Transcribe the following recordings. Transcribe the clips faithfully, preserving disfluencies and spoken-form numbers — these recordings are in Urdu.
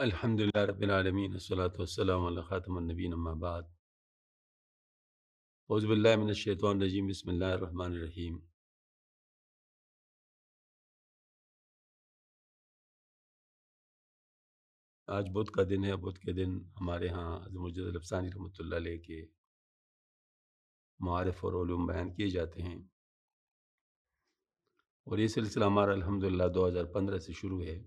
الحمد للہ رب العالمین والصلاة والسلام علی خاتم النبیین اما بعد اعوذ باللہ من الشیطان الرجیم بسم اللہ الرحمن الرحیم آج بدھ کا دن ہے۔ بدھ کے دن ہمارے ہاں حضرت مجدد الافسانی رحمۃ اللہ علیہ کے معارف اور علوم بیان کیے جاتے ہیں، اور یہ سلسلہ ہمارا الحمدللہ دو ہزار پندرہ سے شروع ہے،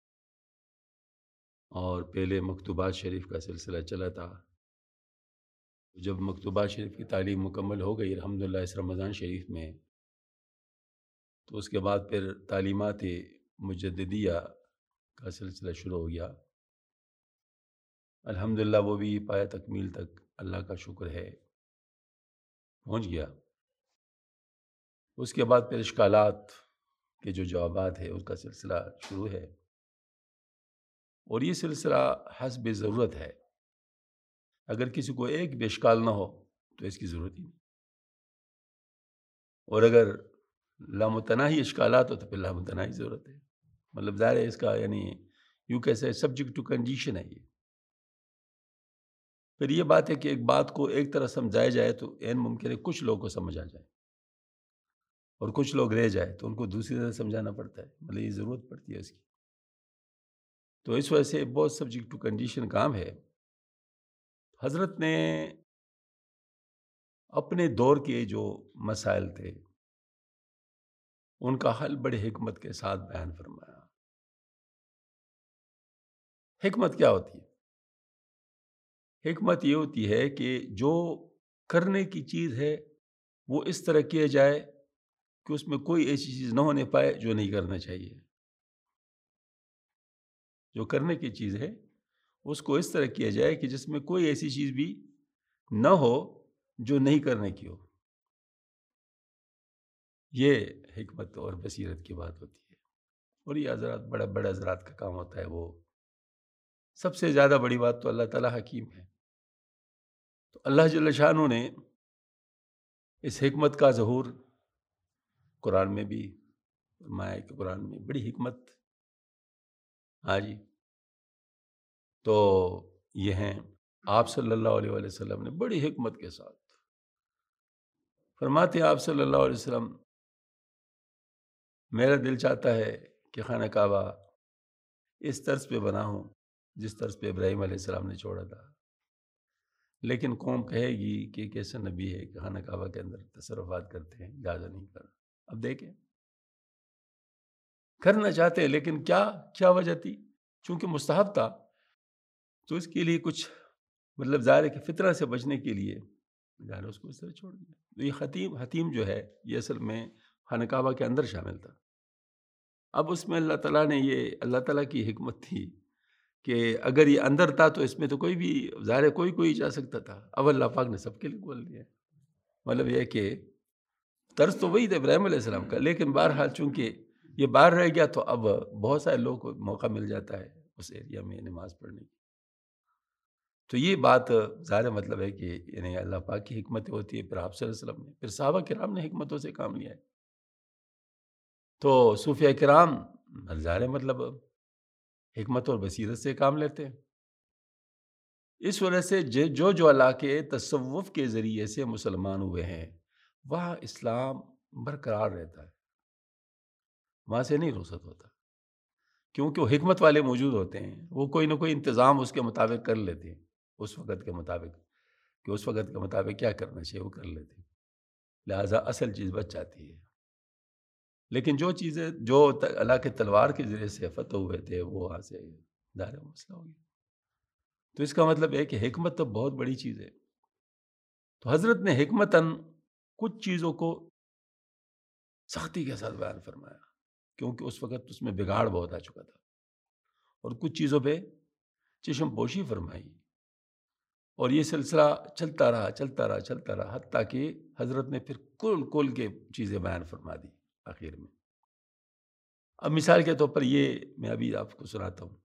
اور پہلے مکتوبات شریف کا سلسلہ چلا تھا۔ جب مکتوبات شریف کی تعلیم مکمل ہو گئی الحمدللہ اس رمضان شریف میں، تو اس کے بعد پھر تعلیمات مجددیہ کا سلسلہ شروع ہو گیا۔ الحمدللہ وہ بھی پایہ تکمیل تک اللہ کا شکر ہے پہنچ گیا۔ اس کے بعد پھر اشکالات کے جو جوابات ہے اس کا سلسلہ شروع ہے، اور یہ سلسلہ حسب ضرورت ہے۔ اگر کسی کو ایک بھی اشکال نہ ہو تو اس کی ضرورت ہی نہیں، اور اگر لامتناہی اشکالات ہو تو پھر لامتناہی ضرورت ہے۔ مطلب ظاہر ہے اس کا یعنی یوں کیسے سبجیکٹ ٹو کنڈیشن ہے یہ۔ پھر یہ بات ہے کہ ایک بات کو ایک طرح سمجھایا جائے تو عین ممکن ہے کچھ لوگوں کو سمجھ آ جائے، اور کچھ لوگ رہ جائے تو ان کو دوسری طرح سمجھانا پڑتا ہے، مطلب یہ ضرورت پڑتی ہے اس کی۔ تو اس وجہ سے بہت سبجیکٹ ٹو کنڈیشن کام ہے۔ حضرت نے اپنے دور کے جو مسائل تھے ان کا حل بڑے حکمت کے ساتھ بیان فرمایا۔ حکمت کیا ہوتی ہے؟ حکمت یہ ہوتی ہے کہ جو کرنے کی چیز ہے وہ اس طرح کیا جائے کہ اس میں کوئی ایسی چیز نہ ہونے پائے جو نہیں کرنا چاہیے۔ جو کرنے کی چیز ہے اس کو اس طرح کیا جائے کہ جس میں کوئی ایسی چیز بھی نہ ہو جو نہیں کرنے کی ہو۔ یہ حکمت اور بصیرت کی بات ہوتی ہے، اور یہ حضرات بڑا بڑا حضرات کا کام ہوتا ہے۔ وہ سب سے زیادہ بڑی بات تو اللہ تعالیٰ حکیم ہے، تو اللہ جل شانہ نے اس حکمت کا ظہور قرآن میں بھی فرمایا ہے کہ قرآن میں بڑی حکمت۔ ہاں جی، تو یہ ہیں آپ صلی اللہ علیہ وآلہ وسلم نے بڑی حکمت کے ساتھ فرماتے ہیں۔ آپ صلی اللہ علیہ وسلم، میرا دل چاہتا ہے کہ خانہ کعبہ اس طرز پہ بنا ہوں جس طرز پہ ابراہیم علیہ السلام نے چھوڑا تھا، لیکن قوم کہے گی کہ ایک ایسا نبی ہے کہ خانہ کعبہ کے اندر تصرفات کرتے ہیں، لہٰذا نہیں کرنا۔ اب دیکھیں، کرنا چاہتے ہیں لیکن کیا کیا وجہ تھی؟ چونکہ مستحب تھا تو اس کے لیے کچھ مطلب ظاہر ہے کہ فطرہ سے بچنے کے لیے ظاہر اس کو اس طرح چھوڑ دیا۔ تو یہ حتیم حتیم جو ہے یہ اصل میں خانہ کعبہ کے اندر شامل تھا۔ اب اس میں اللہ تعالیٰ نے یہ اللہ تعالیٰ کی حکمت تھی کہ اگر یہ اندر تھا تو اس میں تو کوئی بھی ظاہر ہے کوئی کوئی جا سکتا تھا۔ اب اللہ پاک نے سب کے لیے کھول دیا۔ مطلب یہ کہ طرز تو وہی تھا ابراہیم علیہ السلام کا، لیکن بہرحال چونکہ یہ باہر رہ گیا تو اب بہت سارے لوگوں کو موقع مل جاتا ہے اس ایریا میں نماز پڑھنے کی۔ تو یہ بات ظاہر مطلب ہے کہ یعنی اللہ پاک کی حکمت ہوتی ہے۔ پھر آپ صلی اللہ علیہ وسلم نے، پھر صحابہ کرام نے حکمتوں سے کام لیا ہے۔ تو صوفیہ کرام ظاہر مطلب حکمت اور بصیرت سے کام لیتے ہیں۔ اس وجہ سے جو جو علاقے تصوف کے ذریعے سے مسلمان ہوئے ہیں وہاں اسلام برقرار رہتا ہے، وہاں سے نہیں رخصت ہوتا، کیونکہ وہ حکمت والے موجود ہوتے ہیں۔ وہ کوئی نہ کوئی انتظام اس کے مطابق کر لیتے ہیں، اس وقت کے مطابق کہ اس وقت کے مطابق کیا کرنا چاہیے وہ کر لیتے ہیں، لہٰذا اصل چیز بچ جاتی ہے۔ لیکن جو چیزیں جو اللہ کے تلوار کے ذریعے سے فتح ہوئے تھے وہ وہاں سے ظاہر مسئلہ ہو گیا۔ تو اس کا مطلب ہے کہ حکمت تو بہت بڑی چیز ہے۔ تو حضرت نے حکمتاً کچھ چیزوں کو سختی کے ساتھ بیان فرمایا، کیونکہ اس وقت اس میں بگاڑ بہت آ چکا تھا، اور کچھ چیزوں پہ چشم پوشی فرمائی، اور یہ سلسلہ چلتا رہا چلتا رہا چلتا رہا حتیٰ کہ حضرت نے پھر کل کل کے چیزیں بیان فرما دی آخر میں۔ اب مثال کے طور پر یہ میں ابھی آپ کو سناتا ہوں۔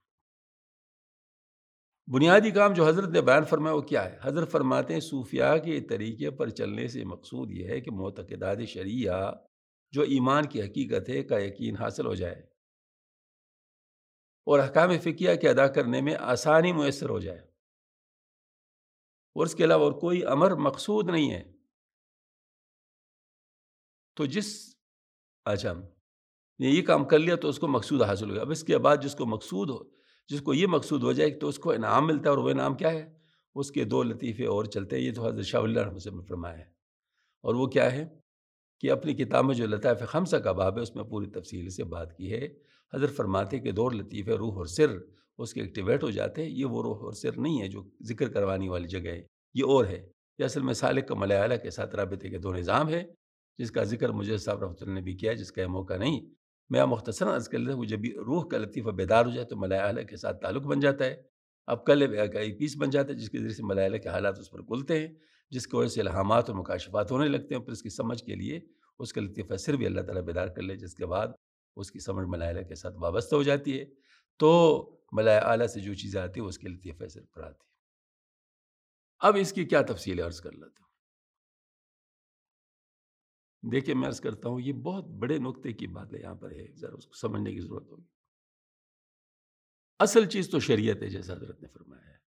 بنیادی کام جو حضرت نے بیان فرمایا وہ کیا ہے؟ حضرت فرماتے ہیں صوفیاء کے طریقے پر چلنے سے مقصود یہ ہے کہ معتقدات شرعیہ جو ایمان کی حقیقت ہے کا یقین حاصل ہو جائے۔ اور احکام فقہیہ کے ادا کرنے میں آسانی میسر ہو جائے، اور اس کے علاوہ اور کوئی امر مقصود نہیں ہے۔ تو جس اچھا نے یہ کام کر لیا تو اس کو مقصود حاصل ہو گیا۔ اب اس کے بعد جس کو مقصود ہو جس کو یہ مقصود ہو جائے تو اس کو انعام ملتا ہے، اور وہ انعام کیا ہے؟ اس کے دو لطیفے اور چلتے ہیں، یہ تو حضرت شاہ ولی اللہ رحمۃ اللہ نے فرمایا ہے، اور وہ کیا ہے کہ اپنی کتاب میں جو لطائف خمسہ کا باب ہے اس میں پوری تفصیل سے بات کی ہے۔ حضرت فرماتے کہ دو لطیفے روح اور سر اس کے ایکٹیویٹ ہو جاتے ہیں، یہ وہ روح اور سر نہیں ہے جو ذکر کروانی والی جگہ ہے، یہ اور ہے۔ یہ اصل میں سالک کا ملائے اعلیٰ کے ساتھ رابطے کے دو نظام ہے، جس کا ذکر مجھے صاحب رحمۃ اللہ نے بھی کیا ہے، جس کا یہ موقع نہیں۔ میں مختصراً عرض کر لیتا ہوں، جب بھی روح کا لطیفہ بیدار ہو جائے تو ملائے اعلیٰ کے ساتھ تعلق بن جاتا ہے، اب کل کا ایک پیس بن جاتا ہے، جس کے ذریعے سے ملائے اعلیٰ کے حالات اس پر کھلتے ہیں، جس کی وجہ سے الہامات اور مکاشفات ہونے لگتے ہیں۔ پھر اس کی سمجھ کے لیے اس کا لطیفہ سر بھی اللہ تعالیٰ بیدار کر لے، جس کے بعد اس کی سمجھ ملائے اعلیٰ کے ساتھ وابستہ ہو جاتی ہے، تو ملائے اعلیٰ سے جو چیزیں آتی ہیں اس کے لطیفہ سر پر آتی ہے۔ اب اس کی کیا تفصیل عرض کر لیتا ہوں۔ دیکھیں میں عرض کرتا ہوں، یہ بہت بڑے نقطے کی بات ہے، یہاں پر ہے، ذرا اس کو سمجھنے کی ضرورت ہوگی۔ اصل چیز تو شریعت ہے، جیسا حضرت نے فرمایا ہے۔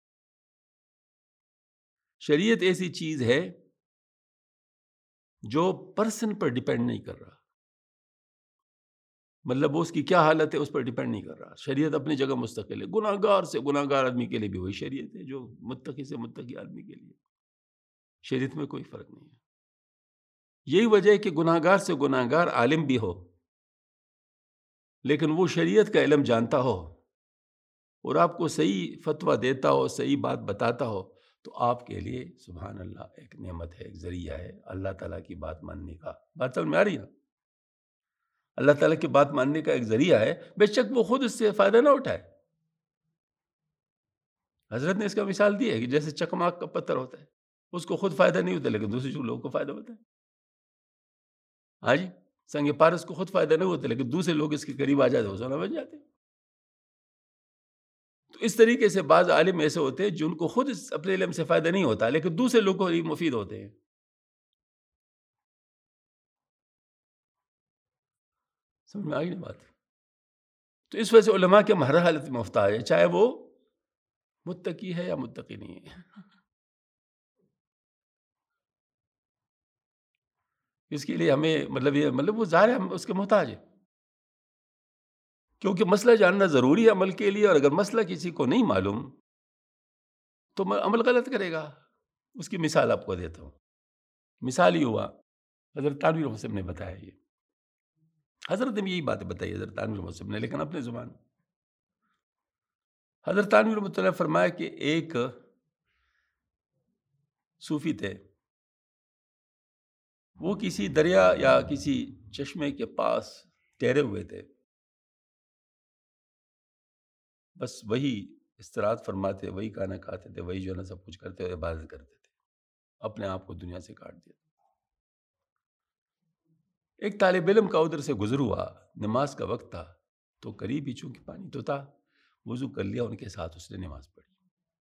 شریعت ایسی چیز ہے جو پرسن پر ڈیپینڈ نہیں کر رہا، مطلب وہ اس کی کیا حالت ہے اس پر ڈیپینڈ نہیں کر رہا۔ شریعت اپنی جگہ مستقل ہے، گناہ گار سے گناہ گار آدمی کے لیے بھی وہی شریعت ہے جو متقی سے متقی آدمی کے لیے۔ شریعت میں کوئی فرق نہیں ہے۔ یہی وجہ ہے کہ گناہ گار سے گناہ گار عالم بھی ہو، لیکن وہ شریعت کا علم جانتا ہو اور آپ کو صحیح فتویٰ دیتا ہو، صحیح بات بتاتا ہو، تو آپ کے لیے سبحان اللہ ایک نعمت ہے، ایک ذریعہ ہے اللہ تعالیٰ کی بات ماننے کا۔ بات سمجھ میں آ رہی ہے؟ اللہ تعالیٰ کی بات ماننے کا ایک ذریعہ ہے، بے شک وہ خود اس سے فائدہ نہ اٹھائے۔ حضرت نے اس کا مثال دی ہے کہ جیسے چکماک کا پتھر ہوتا ہے، اس کو خود فائدہ نہیں ہوتا لیکن دوسرے لوگوں کو فائدہ ہوتا ہے۔ ہاں جی، سنگ پارس کو خود فائدہ نہیں ہوتا لیکن دوسرے لوگ اس کے قریب آ جاتے ہیں، سونا بن جاتے ہیں۔ تو اس طریقے سے بعض عالم ایسے ہوتے ہیں جن کو خود اپنے علم سے فائدہ نہیں ہوتا لیکن دوسرے لوگوں کو ہی مفید ہوتے ہیں۔ سمجھ میں آئی نا بات؟ تو اس وجہ سے علماء کے ہر حالت میں محتاج ہے، چاہے وہ متقی ہے یا متقی نہیں ہے۔ اس کے لیے ہمیں مطلب یہ مطلب وہ ظاہر ہے ہم اس کے محتاج ہیں، کیونکہ مسئلہ جاننا ضروری ہے عمل کے لیے، اور اگر مسئلہ کسی کو نہیں معلوم تو عمل غلط کرے گا۔ اس کی مثال آپ کو دیتا ہوں۔ مثال ہی ہوا، حضرت تانوی رحمۃ اللہ نے بتایا، یہ حضرت نے بھی یہی باتیں بتائی حضرت تانوی رحمۃ اللہ نے، لیکن اپنے زبان میں۔ حضرت تانوی رحمۃ اللہ نے فرمایا کہ ایک صوفی تھے، وہ کسی دریا یا کسی چشمے کے پاس ٹھہرے ہوئے تھے، بس وہی استراحت فرماتے، وہی کھانا کھاتے تھے، وہی جو ہے نا سب کچھ کرتے اور عبادت کرتے تھے، اپنے آپ کو دنیا سے کاٹ دیا۔ ایک طالب علم کا ادھر سے گزر ہوا، نماز کا وقت تھا، تو قریب ہی چونکہ پانی تو تھا، وضو کر لیا، ان کے ساتھ اس نے نماز پڑھی۔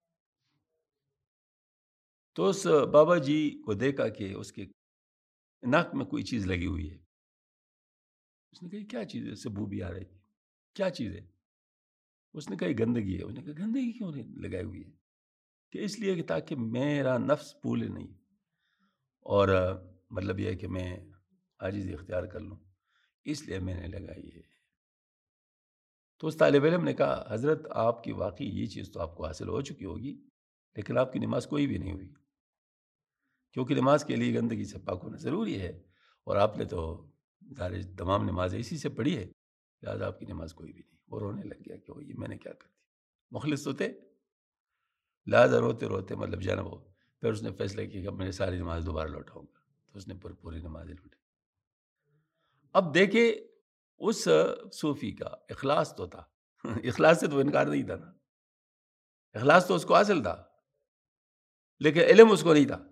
تو اس بابا جی کو دیکھا کہ اس کے ناک میں کوئی چیز لگی ہوئی ہے۔ اس نے کہا کیا چیز ہے؟ اس سے بو بھی آ رہی تھی۔ کیا چیز ہے؟ اس نے کہا یہ گندگی ہے۔ اس نے کہا گندگی کیوں نہیں لگائی ہوئی ہے؟ کہ اس لیے کہ تاکہ میرا نفس بھولے نہیں، اور مطلب یہ ہے کہ میں عاجزی اختیار کر لوں، اس لیے میں نے لگائی ہے۔ تو اس طالب علم نے کہا حضرت آپ کی واقعی یہ چیز تو آپ کو حاصل ہو چکی ہوگی، لیکن آپ کی نماز کوئی بھی نہیں ہوئی، کیونکہ نماز کے لیے گندگی سے پاک ہونا ضروری ہے، اور آپ نے تو ظاہر تمام نمازیں اسی سے پڑھی ہے، لہٰذا آپ کی نماز کوئی بھی نہیں۔ وہ رونے لگ گیا کہ وہ یہ میں نے کیا کر دی، مخلص تو تھے، لہٰذا روتے روتے مطلب جو ہے نا وہ پھر اس نے فیصلہ کیا کہ اب میں ساری نماز دوبارہ لوٹاؤں گا، تو اس نے پوری پوری نمازیں لوٹی۔ اب دیکھیں اس صوفی کا اخلاص تو تھا، اخلاص سے تو انکار نہیں تھا نا، اخلاص تو اس کو حاصل تھا، لیکن علم اس کو نہیں تھا۔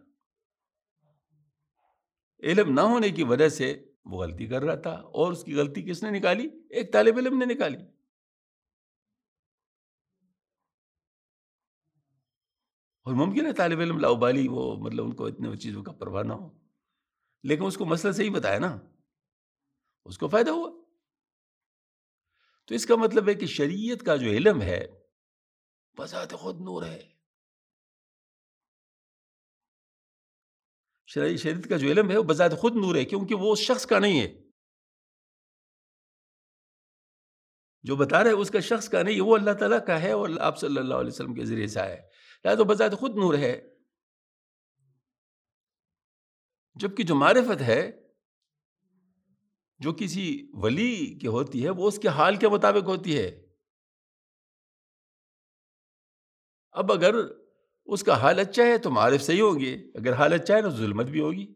علم نہ ہونے کی وجہ سے وہ غلطی کر رہا تھا، اور اس کی غلطی کس نے نکالی؟ ایک طالب علم نے نکالی۔ اور ممکن ہے طالب علم لاؤبالی، وہ مطلب ان کو اتنے چیزوں کا پرواہ نہ ہو، لیکن اس کو مسئلہ صحیح بتایا نا، اس کو فائدہ ہوا۔ تو اس کا مطلب ہے کہ شریعت کا جو علم ہے بذات خود نور ہے. شرعی شریعت کا جو علم ہے وہ بذات خود نور ہے، کیونکہ وہ اس شخص کا نہیں ہے. جو بتا رہے اس کا شخص کا نہیں ہے، وہ اللہ تعالیٰ کا ہے اور آپ صلی اللہ علیہ وسلم کے ذریعے سے آیا ہے، لہٰذا تو بذات خود نور ہے. جبکہ جو معرفت ہے جو کسی ولی کی ہوتی ہے وہ اس کے حال کے مطابق ہوتی ہے. اب اگر اس کا حال اچھا ہے تو معارف صحیح ہوں گے، اگر حال اچھا ہے تو ظلمت بھی ہوگی.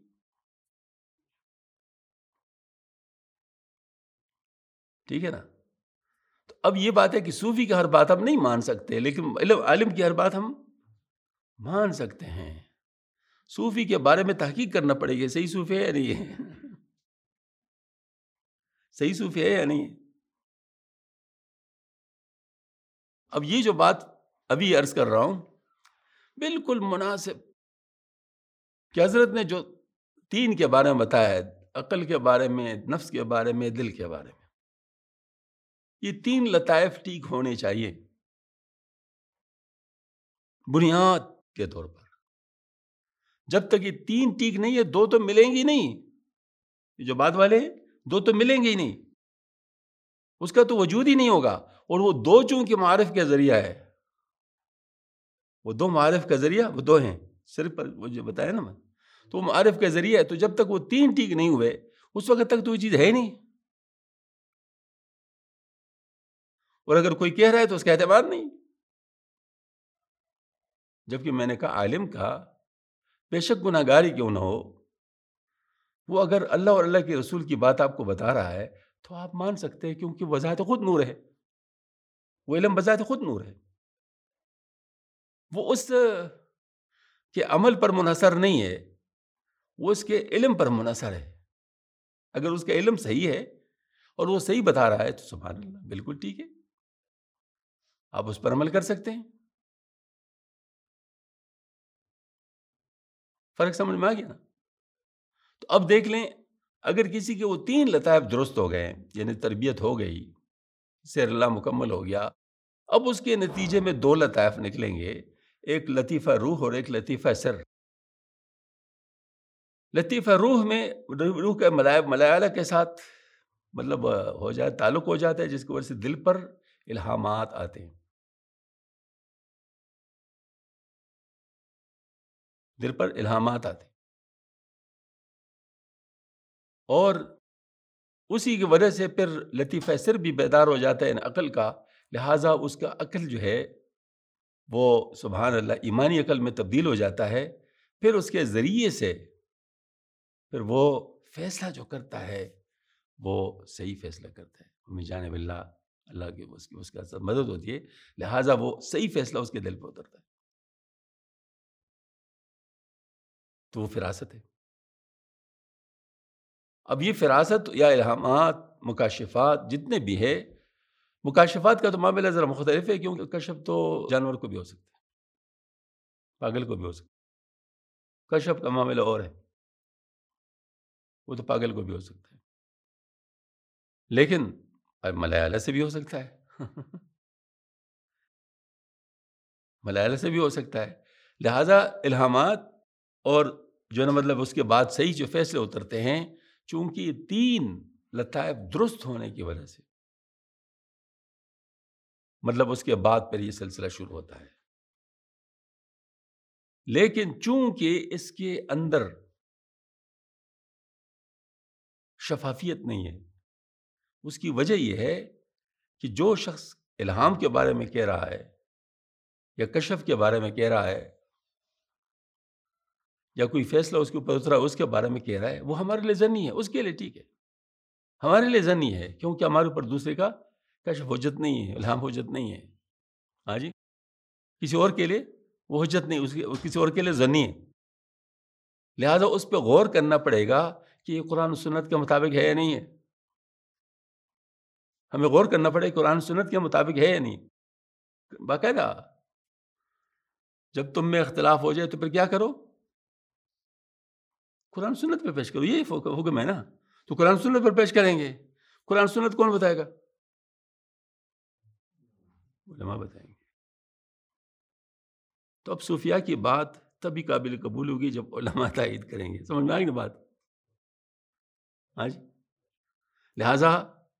ٹھیک ہے نا؟ تو اب یہ بات ہے کہ صوفی کی ہر بات ہم نہیں مان سکتے، لیکن علم عالم کی ہر بات ہم مان سکتے ہیں. صوفی کے بارے میں تحقیق کرنا پڑے گی، صحیح صوفی ہے یا نہیں ہے، صحیح صوفی ہے یا نہیں ہے. اب یہ جو بات ابھی عرض کر رہا ہوں بالکل مناسب کہ حضرت نے جو تین کے بارے میں بتایا ہے، عقل کے بارے میں، نفس کے بارے میں، دل کے بارے میں، یہ تین لطائف ٹھیک ہونے چاہیے بنیاد کے طور پر. جب تک یہ تین ٹھیک نہیں ہے دو تو ملیں گی نہیں. یہ جو بات والے ہیں دو تو ملیں گے ہی نہیں، اس کا تو وجود ہی نہیں ہوگا. اور وہ دو چونکہ معارف کے ذریعہ ہے، وہ دو معارف کا ذریعہ وہ دو ہیں صرف پر وہ جو بتایا نا میں، تو وہ معارف کے ذریعہ ہے. تو جب تک وہ تین ٹھیک نہیں ہوئے اس وقت تک تو یہ چیز ہے ہی نہیں. اور اگر کوئی کہہ رہا ہے تو اس کا اعتبار نہیں. جبکہ میں نے کہا عالم کا بے شک گناہ گاری کیوں نہ ہو، وہ اگر اللہ اور اللہ کے رسول کی بات آپ کو بتا رہا ہے تو آپ مان سکتے ہیں، کیونکہ وہ بذات خود نور ہے. وہ علم بذات خود نور ہے، وہ اس کے عمل پر منحصر نہیں ہے، وہ اس کے علم پر منحصر ہے. اگر اس کا علم صحیح ہے اور وہ صحیح بتا رہا ہے تو سبحان اللہ بالکل ٹھیک ہے، آپ اس پر عمل کر سکتے ہیں. فرق سمجھ میں آ گیا نا؟ تو اب دیکھ لیں، اگر کسی کے وہ تین لطائف درست ہو گئے، یعنی تربیت ہو گئی، سیر اللہ مکمل ہو گیا، اب اس کے نتیجے میں دو لطائف نکلیں گے، ایک لطیفہ روح اور ایک لطیفہ سر. لطیفہ روح میں روح کے ملائلہ کے ساتھ مطلب ہو جائے، تعلق ہو جاتا ہے، جس کی وجہ سے دل پر الہامات آتے ہیں، دل پر الہامات آتے ہیں، اور اسی کی وجہ سے پھر لطیفہ سر بھی بیدار ہو جاتا ہے عقل کا. لہٰذا اس کا عقل جو ہے وہ سبحان اللہ ایمانی عقل میں تبدیل ہو جاتا ہے. پھر اس کے ذریعے سے پھر وہ فیصلہ جو کرتا ہے وہ صحیح فیصلہ کرتا ہے، ہمیں جانب اللہ، اللہ کی اس کی اس کا مدد ہوتی ہے، لہٰذا وہ صحیح فیصلہ اس کے دل پہ اترتا ہے. تو وہ فراست ہے. اب یہ فراست یا الہامات، مکاشفات جتنے بھی ہے، مکاشفات کا تو معاملہ ذرا مختلف ہے، کیونکہ کشف تو جانور کو بھی ہو سکتا ہے، پاگل کو بھی ہو سکتا ہے. کشف کا معاملہ اور ہے، وہ تو پاگل کو بھی ہو سکتا ہے، لیکن ملائلہ سے بھی ہو سکتا ہے ملائلہ سے بھی ہو سکتا ہے. لہٰذا الہامات اور جو نا مطلب اس کے بعد صحیح جو فیصلے اترتے ہیں، چونکہ یہ تین لطائف درست ہونے کی وجہ سے مطلب اس کے بعد پھر یہ سلسلہ شروع ہوتا ہے. لیکن چونکہ اس کے اندر شفافیت نہیں ہے، اس کی وجہ یہ ہے کہ جو شخص الہام کے بارے میں کہہ رہا ہے یا کشف کے بارے میں کہہ رہا ہے یا کوئی فیصلہ اس کے اوپر اترا اس کے بارے میں کہہ رہا ہے، وہ ہمارے لیے ظنی ہے، اس کے لیے ٹھیک ہے، ہمارے لیے ظنی ہے، کیونکہ ہمارے اوپر دوسرے کا کشف حجت نہیں ہے، الہام حجت نہیں ہے. ہاں جی، کسی اور کے لیے وہ حجت نہیں، اس کے کسی اور کے لیے ظنی ہے. لہٰذا اس پہ غور کرنا پڑے گا کہ یہ قرآن و سنت کے مطابق ہے یا نہیں ہے. ہمیں غور کرنا پڑے قرآن و سنت کے مطابق ہے یا نہیں. باقاعدہ جب تم میں اختلاف ہو جائے تو پھر کیا کرو؟ قرآن سنت پہ پیش کرو، یہی حکم ہے نا. تو قرآن سنت پر پیش کریں گے. قرآن سنت کون بتائے گا؟ علماء بتائیں گے. تو اب صوفیاء کی بات تبھی قابل قبول ہوگی جب علماء تائید کریں گے. سمجھ میں آئی نا بات؟ ہاں جی. لہذا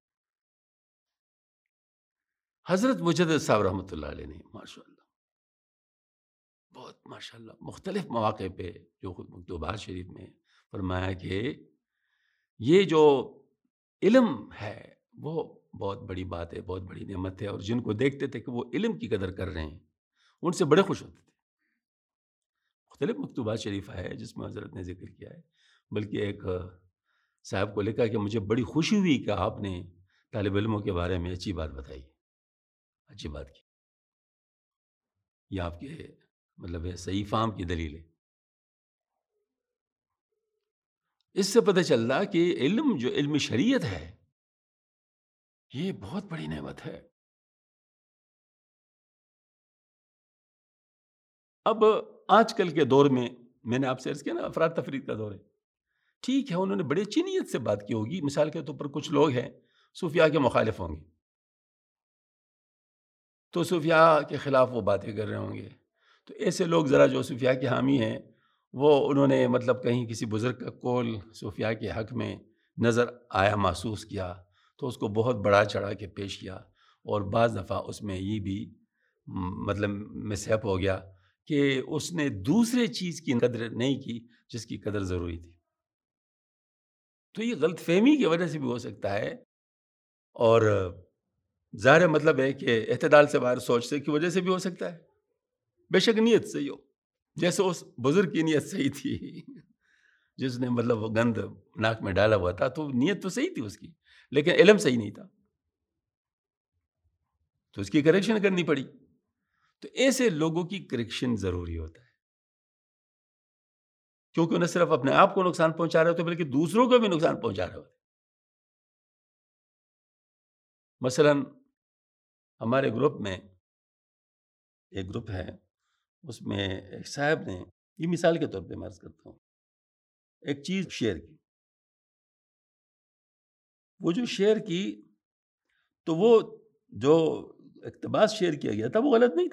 حضرت مجدد صاحب رحمۃ اللہ علیہ نے ماشاء اللہ بہت ماشاء اللہ مختلف مواقع پہ جو خود مکتوبات شریف میں فرمایا کہ یہ جو علم ہے وہ بہت بڑی بات ہے، بہت بڑی نعمت ہے، اور جن کو دیکھتے تھے کہ وہ علم کی قدر کر رہے ہیں ان سے بڑے خوش ہوتے تھے. مختلف مکتوبات شریف ہے جس میں حضرت نے ذکر کیا ہے. بلکہ ایک صاحب کو لکھا کہ مجھے بڑی خوشی ہوئی کہ آپ نے طالب علموں کے بارے میں اچھی بات بتائی، اچھی بات کی. یہ آپ کے مطلب ہے صحیح فہم کی دلیل ہے. اس سے پتہ چل رہا کہ علم جو علم شریعت ہے یہ بہت بڑی نعمت ہے. اب آج کل کے دور میں میں نے آپ سے عرض کیا نا افراد تفرید کا دور ہے. ٹھیک ہے انہوں نے بڑی اچھی نیت سے بات کی ہوگی. مثال کے طور پر کچھ لوگ ہیں صوفیاء کے مخالف ہوں گے تو صوفیاء کے خلاف وہ باتیں کر رہے ہوں گے. تو ایسے لوگ ذرا جو صوفیاء کے حامی ہیں وہ انہوں نے مطلب کہیں کسی بزرگ کا قول صوفیاء کے حق میں نظر آیا، محسوس کیا تو اس کو بہت بڑا چڑھا کے پیش کیا. اور بعض دفعہ اس میں یہ بھی مطلب مسہپ ہو گیا کہ اس نے دوسرے چیز کی قدر نہیں کی جس کی قدر ضروری تھی. تو یہ غلط فہمی کی وجہ سے بھی ہو سکتا ہے، اور ظاہر مطلب ہے کہ اعتدال سے باہر سوچ سے کی وجہ سے بھی ہو سکتا ہے. بے شک نیت صحیح ہو، جیسے اس بزرگ کی نیت صحیح تھی جس نے مطلب وہ گند ناک میں ڈالا ہوا تھا، تو نیت تو صحیح تھی اس کی، لیکن علم صحیح نہیں تھا تو اس کی کریکشن کرنی پڑی. تو ایسے لوگوں کی کریکشن ضروری ہوتا ہے، کیونکہ نہ صرف اپنے آپ کو نقصان پہنچا رہے ہوتے بلکہ دوسروں کو بھی نقصان پہنچا رہے ہوتے. مثلا ہمارے گروپ میں ایک گروپ ہے، اس میں ایک صاحب نے، یہ مثال کے طور پہ میں عرض کرتا ہوں، ایک چیز شیئر کی. وہ جو شیئر کی تو وہ جو اقتباس شیئر کیا گیا تھا وہ غلط نہیں تھا.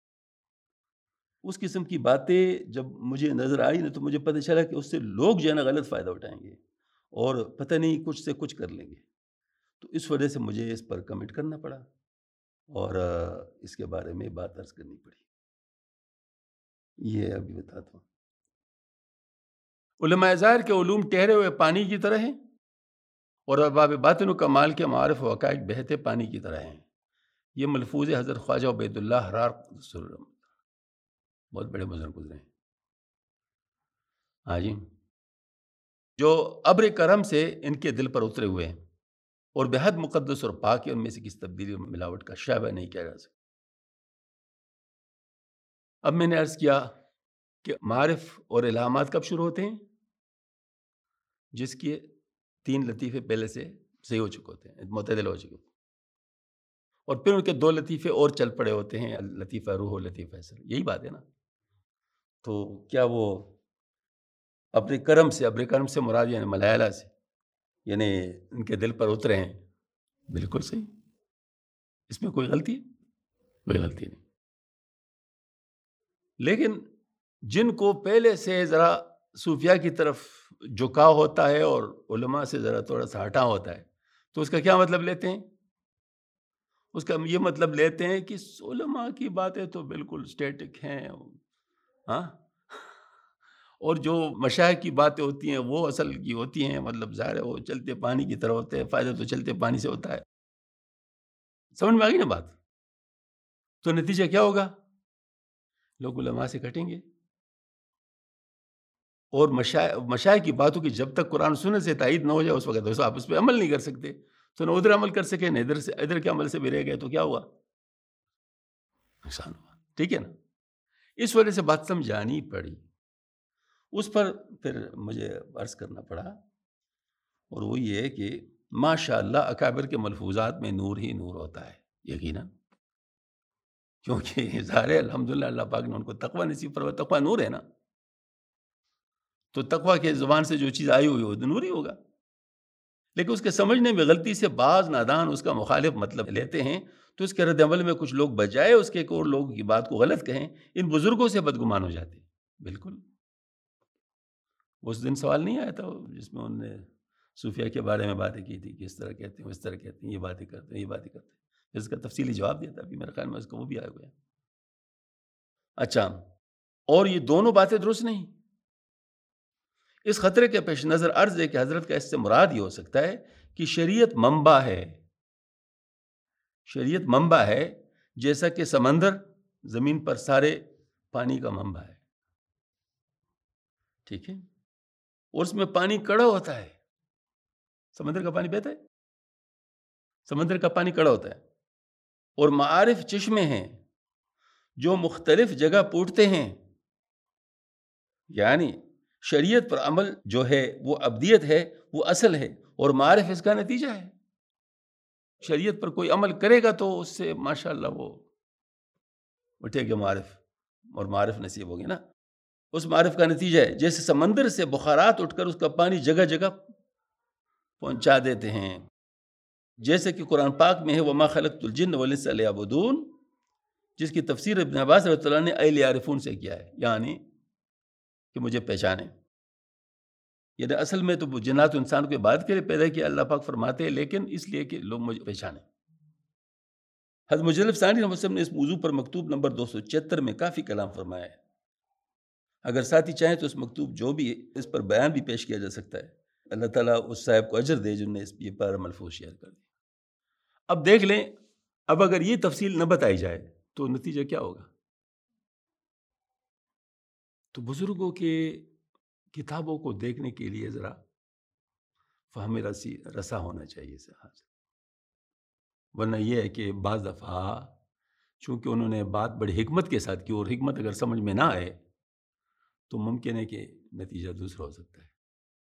اس قسم کی باتیں جب مجھے نظر آئی نا تو مجھے پتہ چلا کہ اس سے لوگ جو ہے نا غلط فائدہ اٹھائیں گے اور پتہ نہیں کچھ سے کچھ کر لیں گے. تو اس وجہ سے مجھے اس پر کمنٹ کرنا پڑا اور اس کے بارے میں بات عرض کرنی پڑی. یہ ابھی بتاتا ہوں. علماء ظاہر کے علوم ٹھہرے ہوئے پانی کی طرح ہیں اور ارباب باطن و کمال کے معارف و حقائق بہتے پانی کی طرح ہیں. یہ ملفوظ حضرت خواجہ عبید اللہ حرار بہت بڑے بزرگ گزرے ہیں. ہاں جی، جو ابر کرم سے ان کے دل پر اترے ہوئے ہیں اور بہت مقدس اور پاک ہے، ان میں سے کسی تبدیلی اور ملاوٹ کا شائبہ نہیں کیا جا سکتا. اب میں نے عرض کیا کہ معارف اور الہامات کب شروع ہوتے ہیں؟ جس کے تین لطیفے پہلے سے صحیح ہو چکے ہوتے ہیں، معتدل ہو چکے ہوتے ہیں، اور پھر ان کے دو لطیفے اور چل پڑے ہوتے ہیں، لطیفہ روح و لطیفہ اثر. یہی بات ہے نا. تو کیا وہ ابر کرم سے، ابر کرم سے مراد یعنی ملائلہ سے، یعنی ان کے دل پر اترے ہیں؟ بالکل صحیح. اس میں کوئی غلطی کوئی غلطی نہیں. لیکن جن کو پہلے سے ذرا صوفیاء کی طرف جھکاؤ ہوتا ہے اور علماء سے ذرا تھوڑا سا ہٹا ہوتا ہے تو اس کا کیا مطلب لیتے ہیں؟ اس کا یہ مطلب لیتے ہیں کہ علماء کی باتیں تو بالکل سٹیٹک ہیں، ہاں، اور جو مشائخ کی باتیں ہوتی ہیں وہ اصل کی ہوتی ہیں، مطلب ظاہر ہے وہ چلتے پانی کی طرح ہوتے ہیں، فائدہ تو چلتے پانی سے ہوتا ہے. سمجھ میں آ گئی نا بات؟ تو نتیجہ کیا ہوگا؟ لوگ علماء سے کٹیں گے اور مشائخ کی باتوں کی جب تک قرآن سننے سے تائید نہ ہو جائے اس وقت آپ اس پہ عمل نہیں کر سکتے. تو نہ ادھر عمل کر سکے نہ ادھر سے، ادھر کے عمل سے بھی رہ گئے تو کیا ہوا؟ نقصان ہوا. ٹھیک ہے نا. اس وجہ سے بات سمجھانی پڑی. اس پر پھر مجھے عرض کرنا پڑا، اور وہ یہ ہے کہ ماشاء اللہ اکابر کے ملفوظات میں نور ہی نور ہوتا ہے یقیناً، کیونکہ ظاہر ہے الحمدللہ اللہ پاک نے ان کو تقوی نصیب فرمایا. تقوی نور ہے نا، تو تقوی کے زبان سے جو چیز آئی ہوئی وہ نور ہی ہوگا. لیکن اس کے سمجھنے میں غلطی سے بعض نادان اس کا مخالف مطلب لیتے ہیں تو اس کے رد عمل میں کچھ لوگ بجائے اس کے ایک اور لوگوں کی بات کو غلط کہیں، ان بزرگوں سے بدگمان ہو جاتے ہیں۔ بالکل اس دن سوال نہیں آیا تھا جس میں انہوں نے صوفیہ کے بارے میں باتیں کی تھی کہ اس طرح کہتے ہیں، اس طرح کہتے ہیں، یہ باتیں کرتے ہیں، یہ باتیں کرتے ہیں، اس کا تفصیلی جواب دیا تھا، ابھی میرے خیال میں اس کا وہ بھی آیا ہوا ہے۔ اچھا، اور یہ دونوں باتیں درست نہیں۔ اس خطرے کے پیش نظر عرض ہے کہ حضرت کا اس سے مراد یہ ہو سکتا ہے کہ شریعت منبع ہے، شریعت منبع ہے جیسا کہ سمندر زمین پر سارے پانی کا منبع ہے، ٹھیک ہے، اور اس میں پانی کڑا ہوتا ہے۔ سمندر کا پانی بہتا ہے، سمندر کا پانی کڑا ہوتا ہے، اور معارف چشمے ہیں جو مختلف جگہ پوٹتے ہیں، یعنی شریعت پر عمل جو ہے وہ ابدیت ہے، وہ اصل ہے، اور معارف اس کا نتیجہ ہے۔ شریعت پر کوئی عمل کرے گا تو اس سے ماشاءاللہ وہ اٹھے گا معارف، اور معارف نصیب ہوگی نا، اس معارف کا نتیجہ ہے۔ جیسے سمندر سے بخارات اٹھ کر اس کا پانی جگہ جگہ پہنچا دیتے ہیں، جیسے کہ قرآن پاک میں ہے وَمَا خَلَقْتُ الْجِنَّ وَالْإِنسَ إِلَّا لِيَعْبُدُونَ، جس کی تفسیر ابن عباس رضی اللہ عنہ نے اے لیعرفون سے کیا ہے، یعنی کہ مجھے پہچانے۔ یعنی اصل میں تو جنات و انسان کو عبادت کے لیے پیدا کیا، اللہ پاک فرماتے ہیں، لیکن اس لیے کہ لوگ مجھے پہچانے۔ حضرت مجلد ثانی رحمۃ اللہ علیہ نے اس موضوع پر مکتوب نمبر دو سو چہتر میں کافی کلام فرمایا ہے۔ اگر ساتھی چاہیں تو اس مکتوب جو بھی اس پر بیان بھی پیش کیا جا سکتا ہے۔ اللہ تعالیٰ اس صاحب کو اجر دے جن نے اس یہ پارا ملفوظ شیئر کر دیا۔ اب دیکھ لیں، اب اگر یہ تفصیل نہ بتائی جائے تو نتیجہ کیا ہوگا؟ تو بزرگوں کے کتابوں کو دیکھنے کے لیے ذرا فہم رسی رسا ہونا چاہیے سے حاصل، ورنہ یہ ہے کہ بعض دفعہ چونکہ انہوں نے بات بڑی حکمت کے ساتھ کی، اور حکمت اگر سمجھ میں نہ آئے تو ممکن ہے کہ نتیجہ دوسرا ہو سکتا ہے۔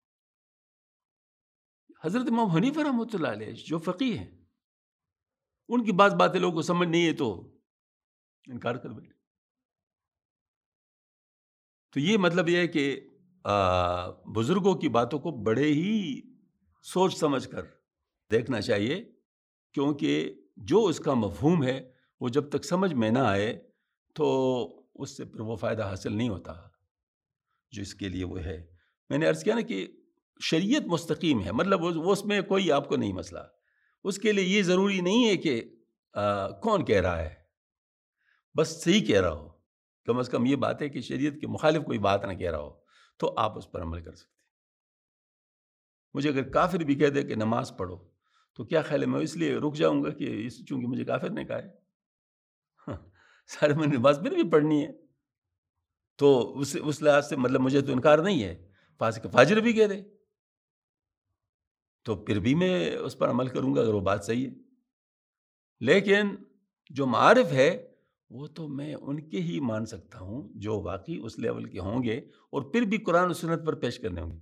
حضرت امام حنیفہ رحمۃ اللہ علیہ جو فقیہ ہیں، ان کی بعض باتیں لوگوں کو سمجھ نہیں ہے تو انکار کر بیٹھے۔ تو یہ مطلب یہ ہے کہ بزرگوں کی باتوں کو بڑے ہی سوچ سمجھ کر دیکھنا چاہیے، کیونکہ جو اس کا مفہوم ہے وہ جب تک سمجھ میں نہ آئے تو اس سے پھر وہ فائدہ حاصل نہیں ہوتا جو اس کے لیے وہ ہے۔ میں نے عرض کیا نا کہ شریعت مستقیم ہے، مطلب وہ اس میں کوئی آپ کو نہیں مسئلہ، اس کے لیے یہ ضروری نہیں ہے کہ آ, کون کہہ رہا ہے، بس صحیح کہہ رہا ہو، کم از کم یہ بات ہے کہ شریعت کے مخالف کوئی بات نہ کہہ رہا ہو تو آپ اس پر عمل کر سکتے۔ مجھے اگر کافر بھی کہہ دے کہ نماز پڑھو تو کیا خیال ہے میں اس لیے رک جاؤں گا کہ اس چونکہ مجھے کافر نے کہا ہے؟ سارے میں نماز پھر بھی پڑھنی ہے، تو اس اس لحاظ سے مطلب مجھے تو انکار نہیں ہے، فاسق فاجر بھی کہہ دے تو پھر بھی میں اس پر عمل کروں گا اگر وہ بات صحیح ہے۔ لیکن جو معارف ہے وہ تو میں ان کے ہی مان سکتا ہوں جو واقعی اس لیول کے ہوں گے، اور پھر بھی قرآن و سنت پر پیش کرنے ہوں گے،